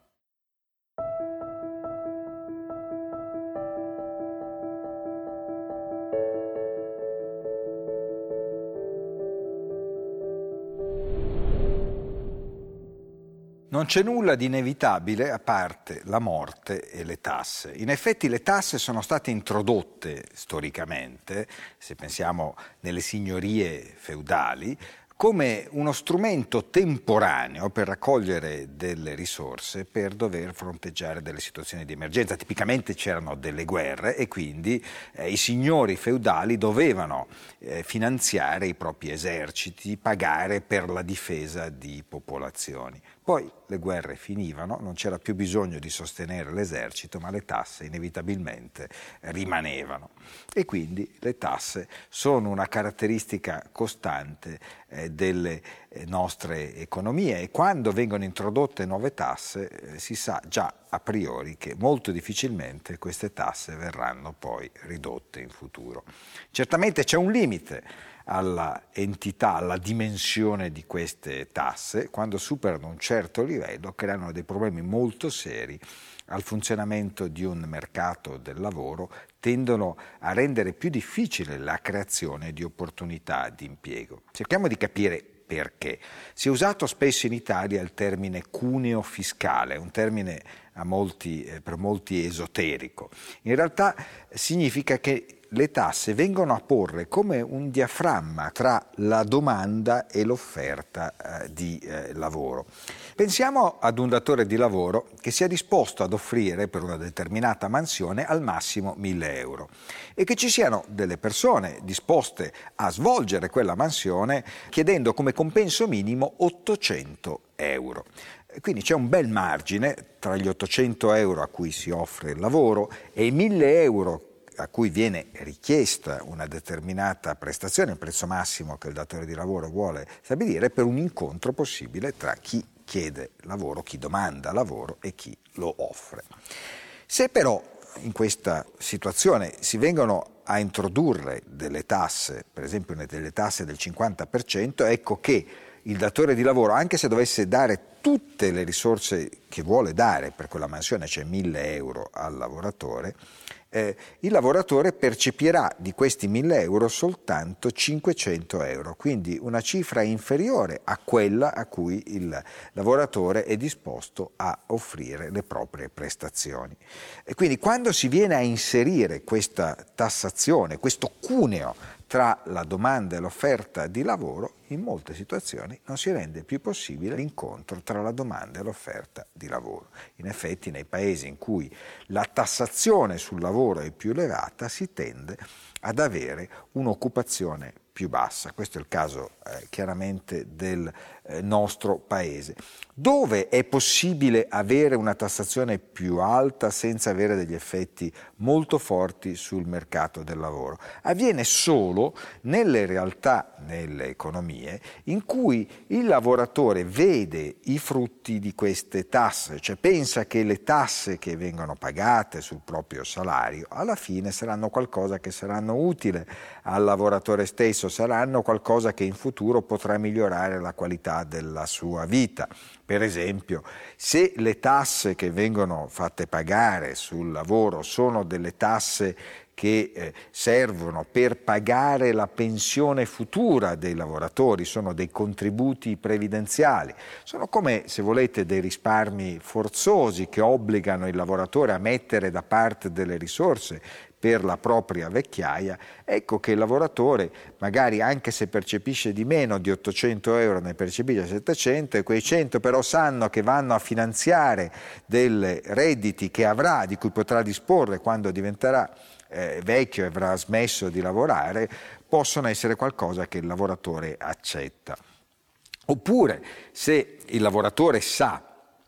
Non c'è nulla di inevitabile a parte la morte e le tasse. In effetti le tasse sono state introdotte storicamente, se pensiamo nelle signorie feudali, come uno strumento temporaneo per raccogliere delle risorse per dover fronteggiare delle situazioni di emergenza. Tipicamente c'erano delle guerre e quindi eh, i signori feudali dovevano eh, finanziare i propri eserciti, pagare per la difesa di popolazioni. Poi le guerre finivano, non c'era più bisogno di sostenere l'esercito, ma le tasse inevitabilmente rimanevano. E quindi le tasse sono una caratteristica costante eh, delle eh, nostre economie, e quando vengono introdotte nuove tasse eh, si sa già a priori che molto difficilmente queste tasse verranno poi ridotte in futuro. Certamente c'è un limite alla entità, alla dimensione di queste tasse. Quando superano un certo livello creano dei problemi molto seri al funzionamento di un mercato del lavoro, tendono a rendere più difficile la creazione di opportunità di impiego. Cerchiamo di capire perché. Si è usato spesso in Italia il termine cuneo fiscale, un termine a molti, eh, per molti esoterico. In realtà significa che le tasse vengono a porre come un diaframma tra la domanda e l'offerta eh, di eh, lavoro. Pensiamo ad un datore di lavoro che sia disposto ad offrire per una determinata mansione al massimo mille euro e che ci siano delle persone disposte a svolgere quella mansione chiedendo come compenso minimo ottocento euro. Quindi c'è un bel margine tra gli ottocento euro a cui si offre il lavoro e i mille euro a cui viene richiesta una determinata prestazione, il prezzo massimo che il datore di lavoro vuole stabilire per un incontro possibile tra chi chiede lavoro, chi domanda lavoro e chi lo offre. Se però in questa situazione si vengono a introdurre delle tasse, per esempio delle tasse del cinquanta per cento, ecco che il datore di lavoro, anche se dovesse dare tutte le risorse che vuole dare per quella mansione, cioè mille euro al lavoratore, Eh, il lavoratore percepirà di questi mille euro soltanto cinquecento euro, quindi una cifra inferiore a quella a cui il lavoratore è disposto a offrire le proprie prestazioni. E quindi quando si viene a inserire questa tassazione, questo cuneo tra la domanda e l'offerta di lavoro, in molte situazioni non si rende più possibile l'incontro tra la domanda e l'offerta di lavoro. In effetti, nei paesi in cui la tassazione sul lavoro è più elevata, si tende ad avere un'occupazione più bassa. Questo è il caso eh, chiaramente del eh, nostro paese. Dove è possibile avere una tassazione più alta senza avere degli effetti molto forti sul mercato del lavoro? Avviene solo nelle realtà, nelle economie, in cui il lavoratore vede i frutti di queste tasse, cioè pensa che le tasse che vengono pagate sul proprio salario alla fine saranno qualcosa che saranno utile al lavoratore stesso, saranno qualcosa che in futuro potrà migliorare la qualità della sua vita. Per esempio, se le tasse che vengono fatte pagare sul lavoro sono delle tasse che eh, servono per pagare la pensione futura dei lavoratori, sono dei contributi previdenziali, sono come, se volete, dei risparmi forzosi che obbligano il lavoratore a mettere da parte delle risorse per la propria vecchiaia, ecco che il lavoratore, magari anche se percepisce di meno di ottocento euro, ne percepisce settecento, e quei cento però sanno che vanno a finanziare dei redditi che avrà, di cui potrà disporre quando diventerà eh, vecchio e avrà smesso di lavorare, possono essere qualcosa che il lavoratore accetta. Oppure, se il lavoratore sa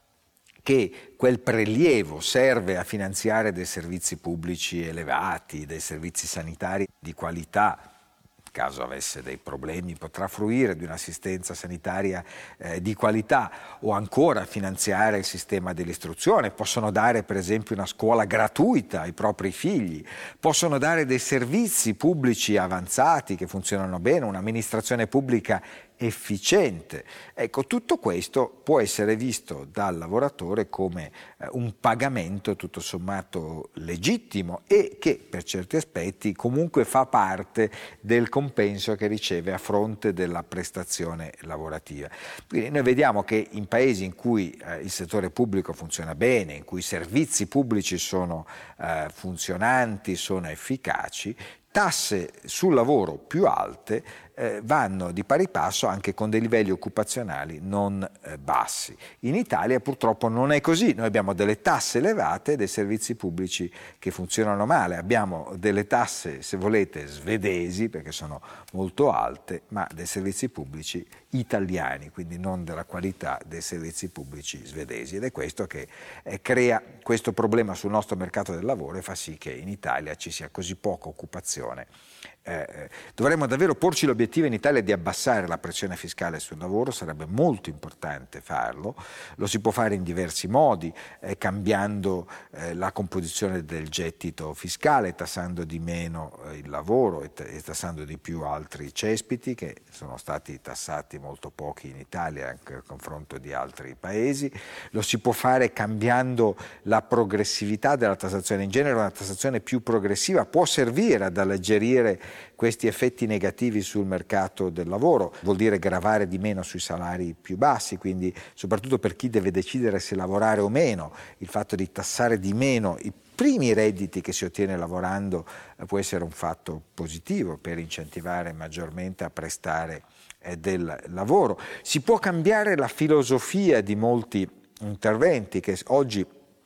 che quel prelievo serve a finanziare dei servizi pubblici elevati, dei servizi sanitari di qualità, in caso avesse dei problemi potrà fruire di un'assistenza sanitaria eh, di qualità, o ancora finanziare il sistema dell'istruzione, possono dare per esempio una scuola gratuita ai propri figli, possono dare dei servizi pubblici avanzati che funzionano bene, un'amministrazione pubblica efficiente. Ecco, tutto questo può essere visto dal lavoratore come eh, un pagamento tutto sommato legittimo e che per certi aspetti comunque fa parte del compenso che riceve a fronte della prestazione lavorativa. Quindi noi vediamo che in paesi in cui eh, il settore pubblico funziona bene, in cui i servizi pubblici sono eh, funzionanti, sono efficaci, tasse sul lavoro più alte eh, vanno di pari passo anche con dei livelli occupazionali non eh, bassi. In Italia purtroppo non è così, noi abbiamo delle tasse elevate e dei servizi pubblici che funzionano male, abbiamo delle tasse, se volete, svedesi perché sono molto alte, ma dei servizi pubblici italiani, quindi non della qualità dei servizi pubblici svedesi, ed è questo che eh, crea questo problema sul nostro mercato del lavoro e fa sì che in Italia ci sia così poca occupazione. Eh, dovremmo davvero porci l'obiettivo in Italia di abbassare la pressione fiscale sul lavoro, sarebbe molto importante farlo, lo si può fare in diversi modi, eh, cambiando eh, la composizione del gettito fiscale, tassando di meno eh, il lavoro e, t- e tassando di più altri cespiti che sono stati tassati molto pochi in Italia anche a confronto di altri paesi, lo si può fare cambiando la progressività della tassazione, in genere una tassazione più progressiva può servire ad alleggerire questi effetti negativi sul mercato del lavoro. Vuol dire gravare di meno sui salari più bassi, quindi soprattutto per chi deve decidere se lavorare o meno, il fatto di tassare di meno i primi redditi che si ottiene lavorando eh, può essere un fatto positivo per incentivare maggiormente a prestare eh, del lavoro. Si può cambiare la filosofia di molti interventi che oggi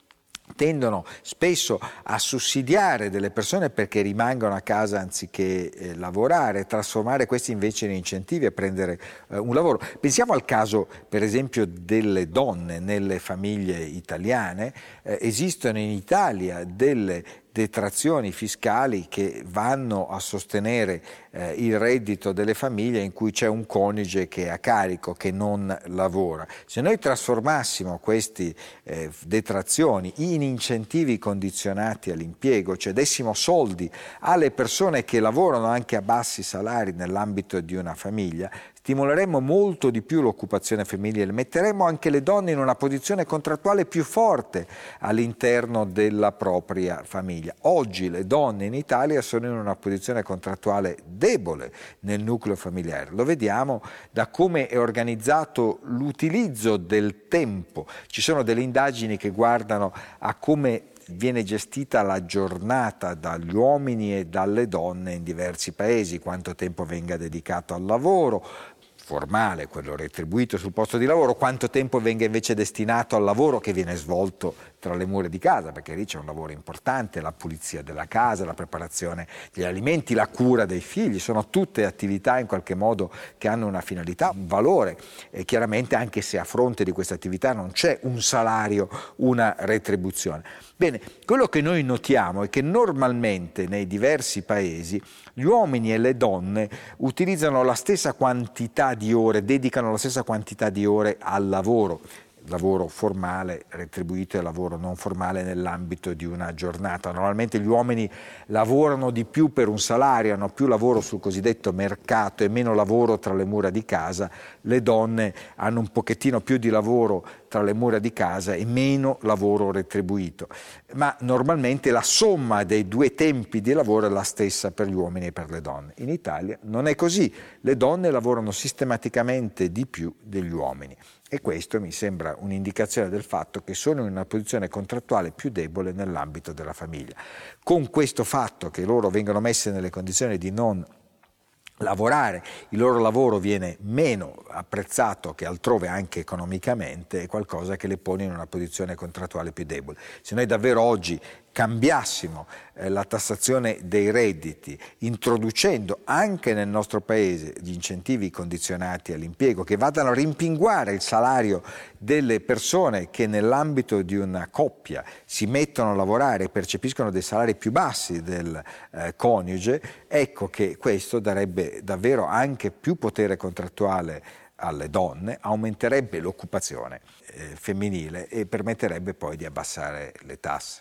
tendono spesso a sussidiare delle persone perché rimangono a casa anziché eh, lavorare, trasformare questi invece in incentivi a prendere eh, un lavoro. Pensiamo al caso per esempio delle donne nelle famiglie italiane. Eh, esistono in Italia delle detrazioni fiscali che vanno a sostenere eh, il reddito delle famiglie in cui c'è un coniuge che è a carico, che non lavora. Se noi trasformassimo queste eh, detrazioni in incentivi condizionati all'impiego, cioè dessimo soldi alle persone che lavorano anche a bassi salari nell'ambito di una famiglia, stimoleremmo molto di più l'occupazione femminile, metteremmo anche le donne in una posizione contrattuale più forte all'interno della propria famiglia. Oggi le donne in Italia sono in una posizione contrattuale debole nel nucleo familiare. Lo vediamo da come è organizzato l'utilizzo del tempo. Ci sono delle indagini che guardano a come viene gestita la giornata dagli uomini e dalle donne in diversi paesi, quanto tempo venga dedicato al lavoro formale, quello retribuito sul posto di lavoro, quanto tempo venga invece destinato al lavoro che viene svolto tra le mura di casa, perché lì c'è un lavoro importante, la pulizia della casa, la preparazione degli alimenti, la cura dei figli, sono tutte attività in qualche modo che hanno una finalità, un valore, e chiaramente anche se a fronte di queste attività non c'è un salario, una retribuzione. Bene, quello che noi notiamo è che normalmente nei diversi paesi gli uomini e le donne utilizzano la stessa quantità di ore, dedicano la stessa quantità di ore al lavoro, lavoro formale, retribuito e lavoro non formale nell'ambito di una giornata. Normalmente gli uomini lavorano di più per un salario, hanno più lavoro sul cosiddetto mercato e meno lavoro tra le mura di casa. Le donne hanno un pochettino più di lavoro tra le mura di casa e meno lavoro retribuito. Ma normalmente la somma dei due tempi di lavoro è la stessa per gli uomini e per le donne. In Italia non è così. Le donne lavorano sistematicamente di più degli uomini. E questo mi sembra un'indicazione del fatto che sono in una posizione contrattuale più debole nell'ambito della famiglia. Con questo fatto che loro vengono messe nelle condizioni di non lavorare, il loro lavoro viene meno apprezzato che altrove anche economicamente, è qualcosa che le pone in una posizione contrattuale più debole. Se noi davvero oggi cambiassimo eh, la tassazione dei redditi, introducendo anche nel nostro Paese gli incentivi condizionati all'impiego che vadano a rimpinguare il salario delle persone che nell'ambito di una coppia si mettono a lavorare e percepiscono dei salari più bassi del eh, coniuge, ecco che questo darebbe davvero anche più potere contrattuale alle donne, aumenterebbe l'occupazione eh, femminile e permetterebbe poi di abbassare le tasse.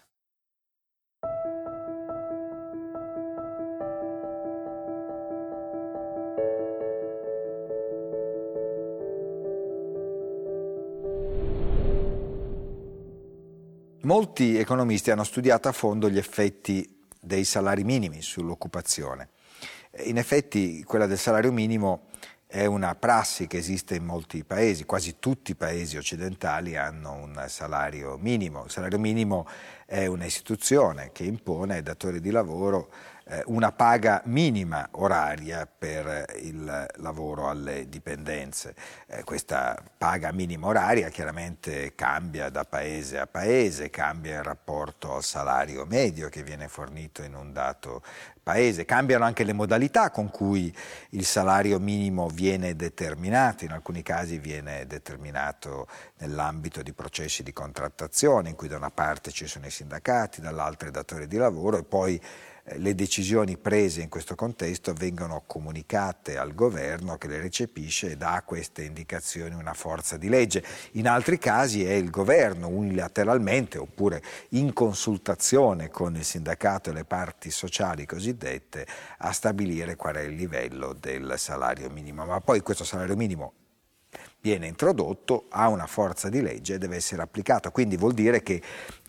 Molti economisti hanno studiato a fondo gli effetti dei salari minimi sull'occupazione. In effetti quella del salario minimo è una prassi che esiste in molti paesi, quasi tutti i paesi occidentali hanno un salario minimo. Il salario minimo è un'istituzione che impone ai datori di lavoro eh, una paga minima oraria per il lavoro alle dipendenze. Eh, questa paga minima oraria chiaramente cambia da paese a paese, cambia in rapporto al salario medio che viene fornito in un dato paese, cambiano anche le modalità con cui il salario minimo viene determinato, in alcuni casi viene determinato nell'ambito di processi di contrattazione in cui da una parte ci sono i sindacati, dall'altra i datori di lavoro e poi eh, le decisioni prese in questo contesto vengono comunicate al governo che le recepisce e dà a queste indicazioni una forza di legge. In altri casi è il governo unilateralmente oppure in consultazione con il sindacato e le parti sociali cosiddette a stabilire qual è il livello del salario minimo. Ma poi questo salario minimo viene introdotto, ha una forza di legge e deve essere applicato, quindi vuol dire che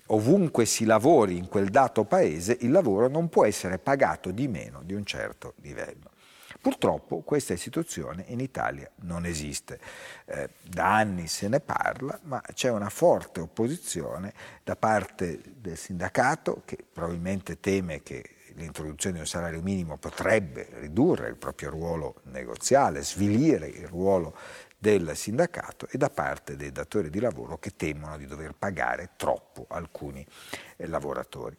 ovunque si lavori in quel dato paese, il lavoro non può essere pagato di meno di un certo livello. Purtroppo questa istituzione in Italia non esiste. Eh, da anni se ne parla, ma c'è una forte opposizione da parte del sindacato, che probabilmente teme che l'introduzione di un salario minimo potrebbe ridurre il proprio ruolo negoziale, svilire il ruolo del sindacato, e da parte dei datori di lavoro che temono di dover pagare troppo alcuni eh, lavoratori.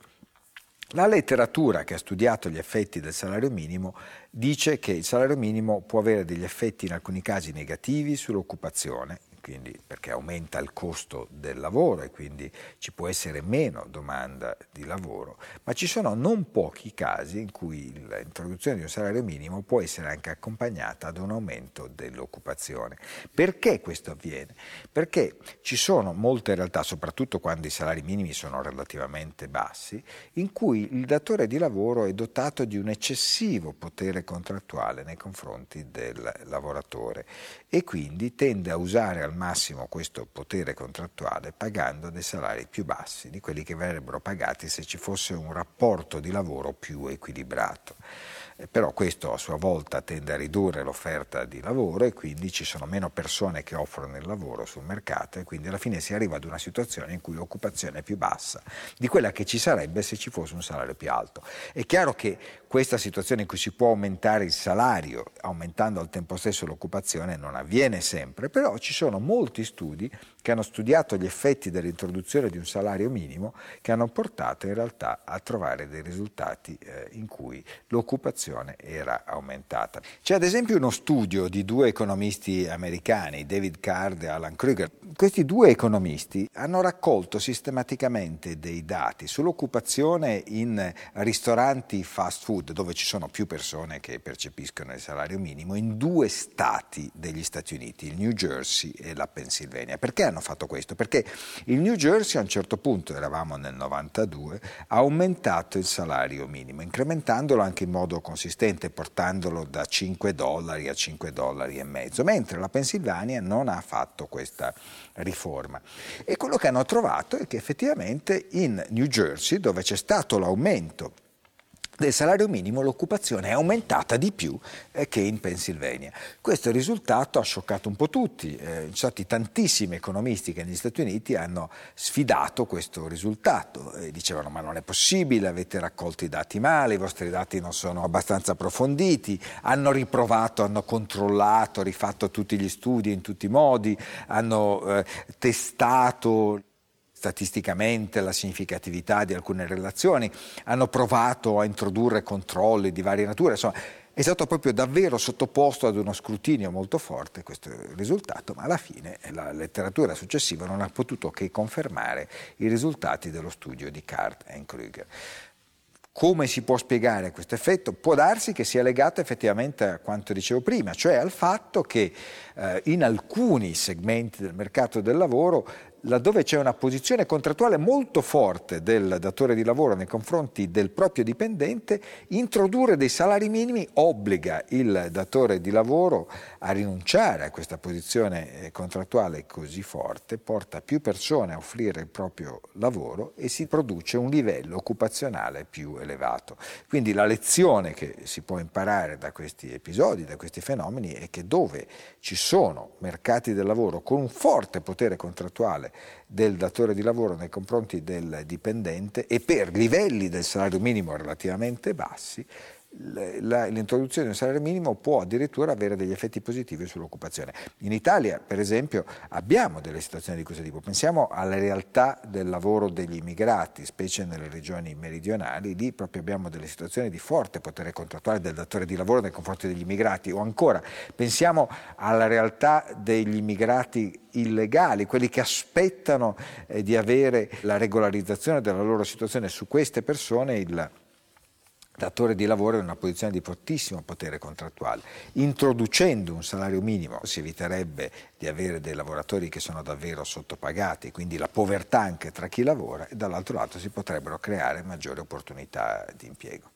La letteratura che ha studiato gli effetti del salario minimo dice che il salario minimo può avere degli effetti in alcuni casi negativi sull'occupazione, quindi perché aumenta il costo del lavoro e quindi ci può essere meno domanda di lavoro, ma ci sono non pochi casi in cui l'introduzione di un salario minimo può essere anche accompagnata da un aumento dell'occupazione. Perché questo avviene? Perché ci sono molte realtà, soprattutto quando i salari minimi sono relativamente bassi, in cui il datore di lavoro è dotato di un eccessivo potere contrattuale nei confronti del lavoratore e quindi tende a usare al massimo questo potere contrattuale pagando dei salari più bassi di quelli che verrebbero pagati se ci fosse un rapporto di lavoro più equilibrato. Eh, però questo a sua volta tende a ridurre l'offerta di lavoro e quindi ci sono meno persone che offrono il lavoro sul mercato e quindi alla fine si arriva ad una situazione in cui l'occupazione è più bassa di quella che ci sarebbe se ci fosse un salario più alto. È chiaro che questa situazione in cui si può aumentare il salario aumentando al tempo stesso l'occupazione non avviene sempre, però ci sono molti studi che hanno studiato gli effetti dell'introduzione di un salario minimo che hanno portato in realtà a trovare dei risultati eh, in cui l'occupazione era aumentata. C'è ad esempio uno studio di due economisti americani, David Card e Alan Krueger. Questi due economisti hanno raccolto sistematicamente dei dati sull'occupazione in ristoranti fast food, dove ci sono più persone che percepiscono il salario minimo, in due stati degli Stati Uniti, il New Jersey e la Pennsylvania. Perché hanno fatto questo? Perché il New Jersey a un certo punto, eravamo nel novantadue, ha aumentato il salario minimo, incrementandolo anche in modo consistente, portandolo da cinque dollari a cinque dollari e mezzo, mentre la Pennsylvania non ha fatto questa riforma. E quello che hanno trovato è che effettivamente in New Jersey, dove c'è stato l'aumento del salario minimo, l'occupazione è aumentata di più eh, che in Pennsylvania. Questo risultato ha scioccato un po' tutti, eh, ci sono stati tantissimi economisti che negli Stati Uniti hanno sfidato questo risultato e dicevano: ma non è possibile, avete raccolto i dati male, i vostri dati non sono abbastanza approfonditi. Hanno riprovato, hanno controllato, rifatto tutti gli studi in tutti i modi, hanno eh, testato statisticamente la significatività di alcune relazioni, hanno provato a introdurre controlli di varie nature, insomma è stato proprio davvero sottoposto ad uno scrutinio molto forte questo risultato, ma alla fine la letteratura successiva non ha potuto che confermare i risultati dello studio di Card e Krueger. Come si può spiegare questo effetto? Può darsi che sia legato effettivamente a quanto dicevo prima, cioè al fatto che eh, in alcuni segmenti del mercato del lavoro, laddove c'è una posizione contrattuale molto forte del datore di lavoro nei confronti del proprio dipendente, introdurre dei salari minimi obbliga il datore di lavoro a rinunciare a questa posizione contrattuale così forte, porta più persone a offrire il proprio lavoro e si produce un livello occupazionale più elevato. Quindi la lezione che si può imparare da questi episodi, da questi fenomeni, è che dove ci sono mercati del lavoro con un forte potere contrattuale del datore di lavoro nei confronti del dipendente e per livelli del salario minimo relativamente bassi, l'introduzione di un salario minimo può addirittura avere degli effetti positivi sull'occupazione. In Italia, per esempio, abbiamo delle situazioni di questo tipo. Pensiamo alla realtà del lavoro degli immigrati, specie nelle regioni meridionali. Lì proprio abbiamo delle situazioni di forte potere contrattuale del datore di lavoro nei confronti degli immigrati. O ancora, pensiamo alla realtà degli immigrati illegali, quelli che aspettano eh, di avere la regolarizzazione della loro situazione. Su queste persone il datore di lavoro è in una posizione di fortissimo potere contrattuale. Introducendo un salario minimo si eviterebbe di avere dei lavoratori che sono davvero sottopagati, quindi la povertà anche tra chi lavora, e dall'altro lato si potrebbero creare maggiori opportunità di impiego.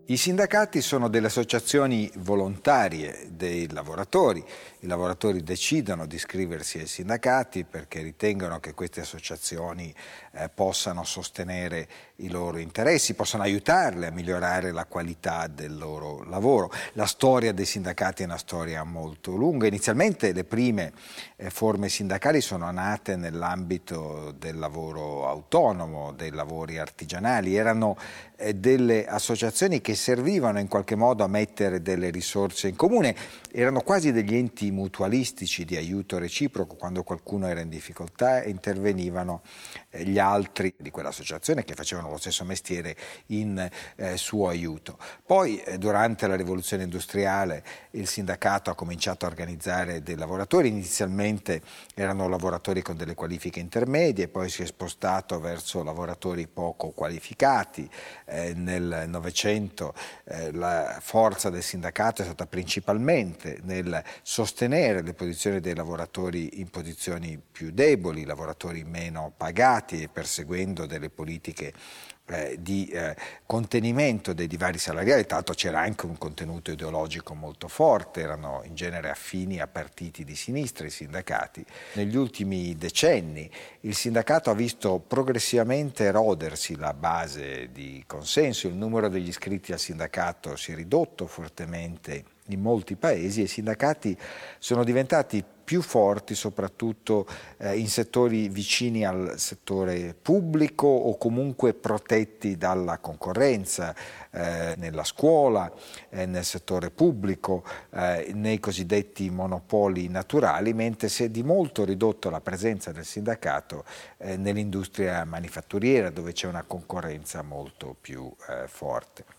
I sindacati sono delle associazioni volontarie dei lavoratori. I lavoratori decidono di iscriversi ai sindacati perché ritengono che queste associazioni eh, possano sostenere i loro interessi, possano aiutarle a migliorare la qualità del loro lavoro. La storia dei sindacati è una storia molto lunga. Inizialmente le prime eh, forme sindacali sono nate nell'ambito del lavoro autonomo, dei lavori artigianali. Erano eh, delle associazioni che servivano in qualche modo a mettere delle risorse in comune, erano quasi degli enti mutualistici di aiuto reciproco. Quando qualcuno era in difficoltà intervenivano eh, gli altri di quell'associazione che facevano lo stesso mestiere in eh, suo aiuto. Poi eh, durante la rivoluzione industriale il sindacato ha cominciato a organizzare dei lavoratori. Inizialmente erano lavoratori con delle qualifiche intermedie, poi si è spostato verso lavoratori poco qualificati. Eh, nel Novecento eh, la forza del sindacato è stata principalmente nel sostenere le posizioni dei lavoratori in posizioni più deboli, lavoratori meno pagati, e perseguendo delle politiche Eh, di eh, contenimento dei divari salariali. Tanto c'era anche un contenuto ideologico molto forte, erano in genere affini a partiti di sinistra i sindacati. Negli ultimi decenni il sindacato ha visto progressivamente erodersi la base di consenso, il numero degli iscritti al sindacato si è ridotto fortemente in molti paesi e i sindacati sono diventati più forti soprattutto eh, in settori vicini al settore pubblico o comunque protetti dalla concorrenza, eh, nella scuola, eh, nel settore pubblico, eh, nei cosiddetti monopoli naturali, mentre si è di molto ridotto la presenza del sindacato eh, nell'industria manifatturiera, dove c'è una concorrenza molto più eh, forte.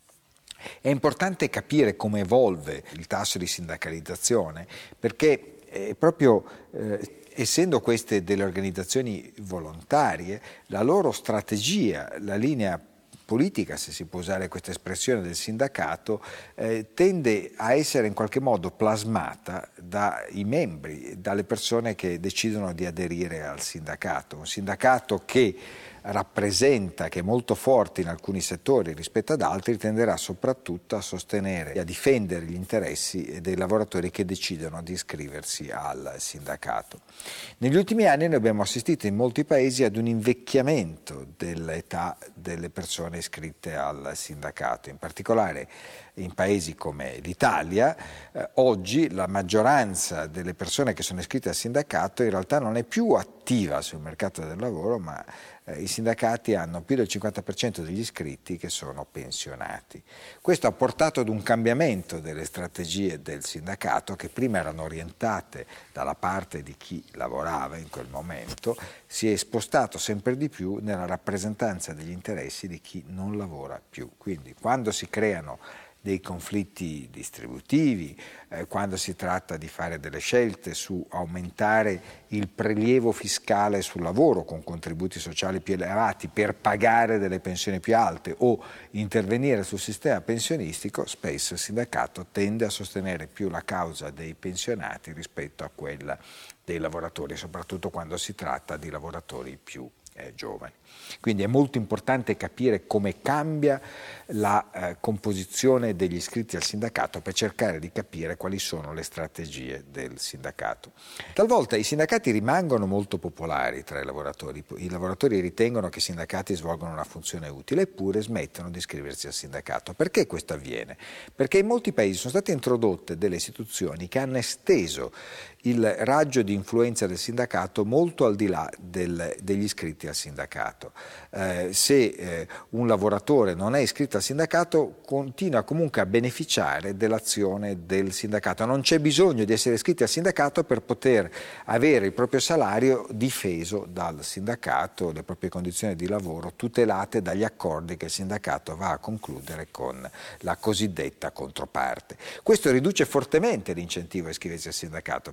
È importante capire come evolve il tasso di sindacalizzazione, perché eh, proprio eh, essendo queste delle organizzazioni volontarie, la loro strategia, la linea politica, se si può usare questa espressione, del sindacato, eh, tende a essere in qualche modo plasmata dai membri, dalle persone che decidono di aderire al sindacato. Un sindacato che rappresenta, che è molto forte in alcuni settori rispetto ad altri, tenderà soprattutto a sostenere e a difendere gli interessi dei lavoratori che decidono di iscriversi al sindacato. Negli ultimi anni noi abbiamo assistito in molti paesi ad un invecchiamento dell'età delle persone iscritte al sindacato, in particolare in paesi come l'Italia. Eh, oggi la maggioranza delle persone che sono iscritte al sindacato in realtà non è più attiva sul mercato del lavoro, ma eh, i sindacati hanno più del cinquanta per cento degli iscritti che sono pensionati. Questo ha portato ad un cambiamento delle strategie del sindacato, che prima erano orientate dalla parte di chi lavorava in quel momento, si è spostato sempre di più nella rappresentanza degli interessi di chi non lavora più. Quindi quando si creano dei conflitti distributivi, eh, quando si tratta di fare delle scelte su aumentare il prelievo fiscale sul lavoro con contributi sociali più elevati per pagare delle pensioni più alte o intervenire sul sistema pensionistico, spesso il sindacato tende a sostenere più la causa dei pensionati rispetto a quella dei lavoratori, soprattutto quando si tratta di lavoratori più eh, giovani. Quindi è molto importante capire come cambia la eh, composizione degli iscritti al sindacato per cercare di capire quali sono le strategie del sindacato. Talvolta i sindacati rimangono molto popolari tra i lavoratori, i lavoratori ritengono che i sindacati svolgono una funzione utile eppure smettono di iscriversi al sindacato. Perché questo avviene? Perché in molti paesi sono state introdotte delle istituzioni che hanno esteso il raggio di influenza del sindacato molto al di là del, degli iscritti al sindacato. Eh, se eh, un lavoratore non è iscritto al sindacato, continua comunque a beneficiare dell'azione del sindacato. Non c'è bisogno di essere iscritti al sindacato per poter avere il proprio salario difeso dal sindacato, le proprie condizioni di lavoro tutelate dagli accordi che il sindacato va a concludere con la cosiddetta controparte. Questo riduce fortemente l'incentivo a iscriversi al sindacato.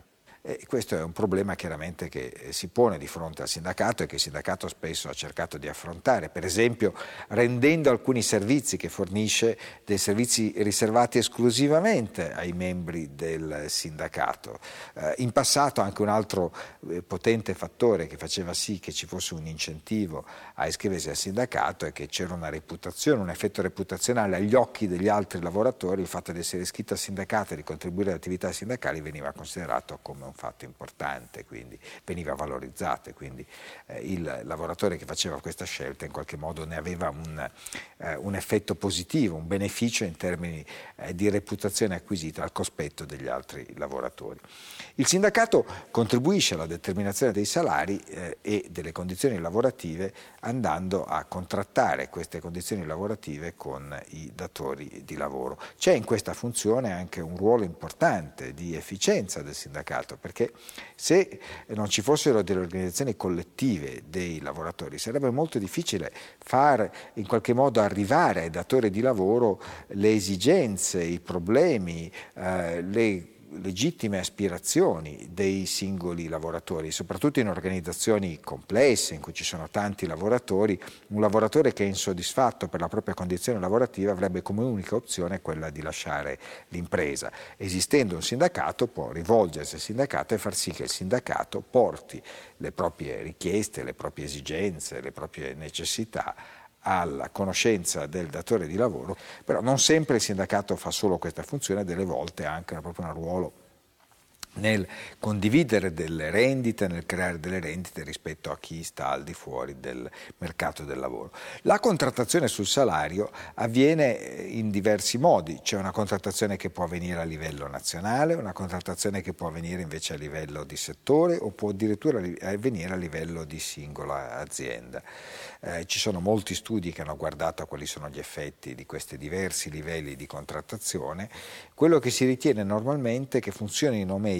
E questo è un problema chiaramente che si pone di fronte al sindacato e che il sindacato spesso ha cercato di affrontare, per esempio rendendo alcuni servizi che fornisce dei servizi riservati esclusivamente ai membri del sindacato. Eh, in passato anche un altro eh, potente fattore che faceva sì che ci fosse un incentivo a iscriversi al sindacato è che c'era una reputazione, un effetto reputazionale agli occhi degli altri lavoratori. Il fatto di essere iscritto al sindacato e di contribuire alle attività sindacali veniva considerato come un fatto importante, quindi veniva valorizzato, e quindi eh, il lavoratore che faceva questa scelta in qualche modo ne aveva un, eh, un effetto positivo, un beneficio in termini eh, di reputazione acquisita al cospetto degli altri lavoratori. Il sindacato contribuisce alla determinazione dei salari eh, e delle condizioni lavorative andando a contrattare queste condizioni lavorative con i datori di lavoro. C'è in questa funzione anche un ruolo importante di efficienza del sindacato, perché se non ci fossero delle organizzazioni collettive dei lavoratori sarebbe molto difficile far in qualche modo arrivare ai datori di lavoro le esigenze, i problemi, eh, le legittime aspirazioni dei singoli lavoratori, soprattutto in organizzazioni complesse in cui ci sono tanti lavoratori. Un lavoratore che è insoddisfatto per la propria condizione lavorativa avrebbe come unica opzione quella di lasciare l'impresa. Esistendo un sindacato può rivolgersi al sindacato e far sì che il sindacato porti le proprie richieste, le proprie esigenze, le proprie necessità alla conoscenza del datore di lavoro, però non sempre il sindacato fa solo questa funzione, delle volte ha anche proprio un ruolo nel condividere delle rendite, nel creare delle rendite rispetto a chi sta al di fuori del mercato del lavoro. La contrattazione sul salario avviene in diversi modi. C'è una contrattazione che può avvenire a livello nazionale, una contrattazione che può avvenire invece a livello di settore o può addirittura avvenire a livello di singola azienda. Eh, ci sono molti studi che hanno guardato a quali sono gli effetti di questi diversi livelli di contrattazione. Quello che si ritiene normalmente è che funzionino meglio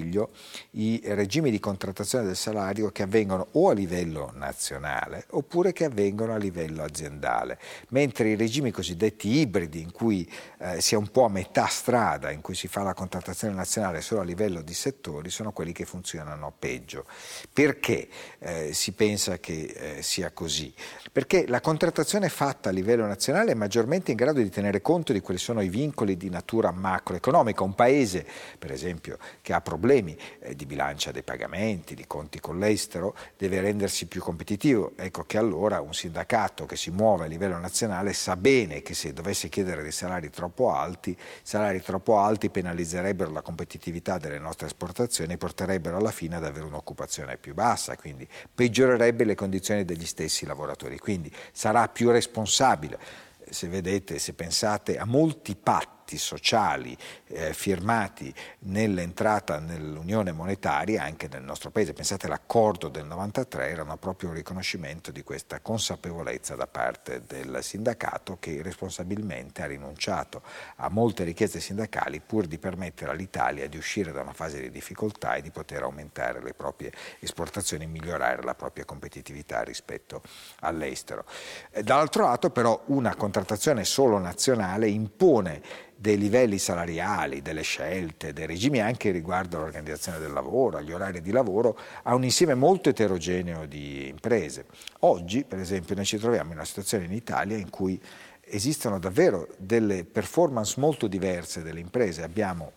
i regimi di contrattazione del salario che avvengono o a livello nazionale oppure che avvengono a livello aziendale, mentre i regimi cosiddetti ibridi, in cui eh, si è un po' a metà strada, in cui si fa la contrattazione nazionale solo a livello di settori, sono quelli che funzionano peggio. Perché eh, si pensa che eh, sia così? Perché la contrattazione fatta a livello nazionale è maggiormente in grado di tenere conto di quali sono i vincoli di natura macroeconomica. Un paese, per esempio, che ha problemi eh, di bilancia dei pagamenti, di conti con l'estero, deve rendersi più competitivo. Ecco che allora un sindacato che si muove a livello nazionale sa bene che se dovesse chiedere dei salari troppo alti, salari troppo alti penalizzerebbero la competitività delle nostre esportazioni e porterebbero alla fine ad avere un'occupazione più bassa, quindi peggiorerebbe le condizioni degli stessi lavoratori. Quindi sarà più responsabile. Se vedete, se pensate a molti patti sociali eh, firmati nell'entrata nell'Unione Monetaria, anche nel nostro paese, pensate all'accordo del novantatré, erano proprio un riconoscimento di questa consapevolezza da parte del sindacato, che responsabilmente ha rinunciato a molte richieste sindacali pur di permettere all'Italia di uscire da una fase di difficoltà e di poter aumentare le proprie esportazioni e migliorare la propria competitività rispetto all'estero. Dall'altro lato però una contrattazione solo nazionale impone dei livelli salariali, delle scelte, dei regimi anche riguardo all'organizzazione del lavoro, agli orari di lavoro, a un insieme molto eterogeneo di imprese. Oggi, per esempio, noi ci troviamo in una situazione in Italia in cui esistono davvero delle performance molto diverse delle imprese. Abbiamo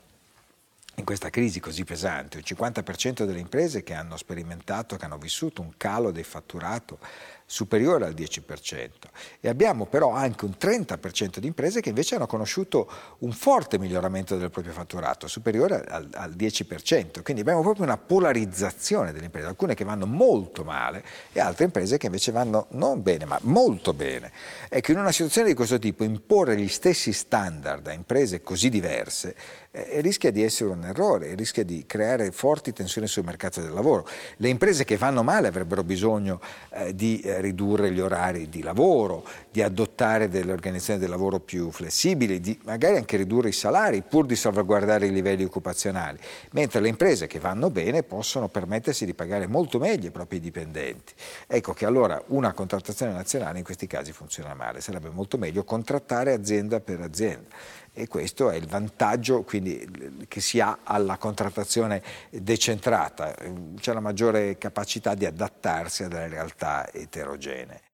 in questa crisi così pesante un cinquanta per cento delle imprese che hanno sperimentato, che hanno vissuto un calo del fatturato superiore al dieci per cento, e abbiamo però anche un trenta per cento di imprese che invece hanno conosciuto un forte miglioramento del proprio fatturato, superiore al, al dieci per cento. Quindi abbiamo proprio una polarizzazione delle imprese, alcune che vanno molto male e altre imprese che invece vanno non bene ma molto bene. Ecco, in una situazione di questo tipo imporre gli stessi standard a imprese così diverse eh, rischia di essere un errore, rischia di creare forti tensioni sul mercato del lavoro. Le imprese che vanno male avrebbero bisogno eh, di eh, ridurre gli orari di lavoro, di adottare delle organizzazioni del lavoro più flessibili, di magari anche ridurre i salari pur di salvaguardare i livelli occupazionali, mentre le imprese che vanno bene possono permettersi di pagare molto meglio i propri dipendenti. Ecco che allora una contrattazione nazionale in questi casi funziona male, sarebbe molto meglio contrattare azienda per azienda. e questo è il vantaggio quindi che si ha alla contrattazione decentrata, c'è la maggiore capacità di adattarsi a delle realtà eterogenee.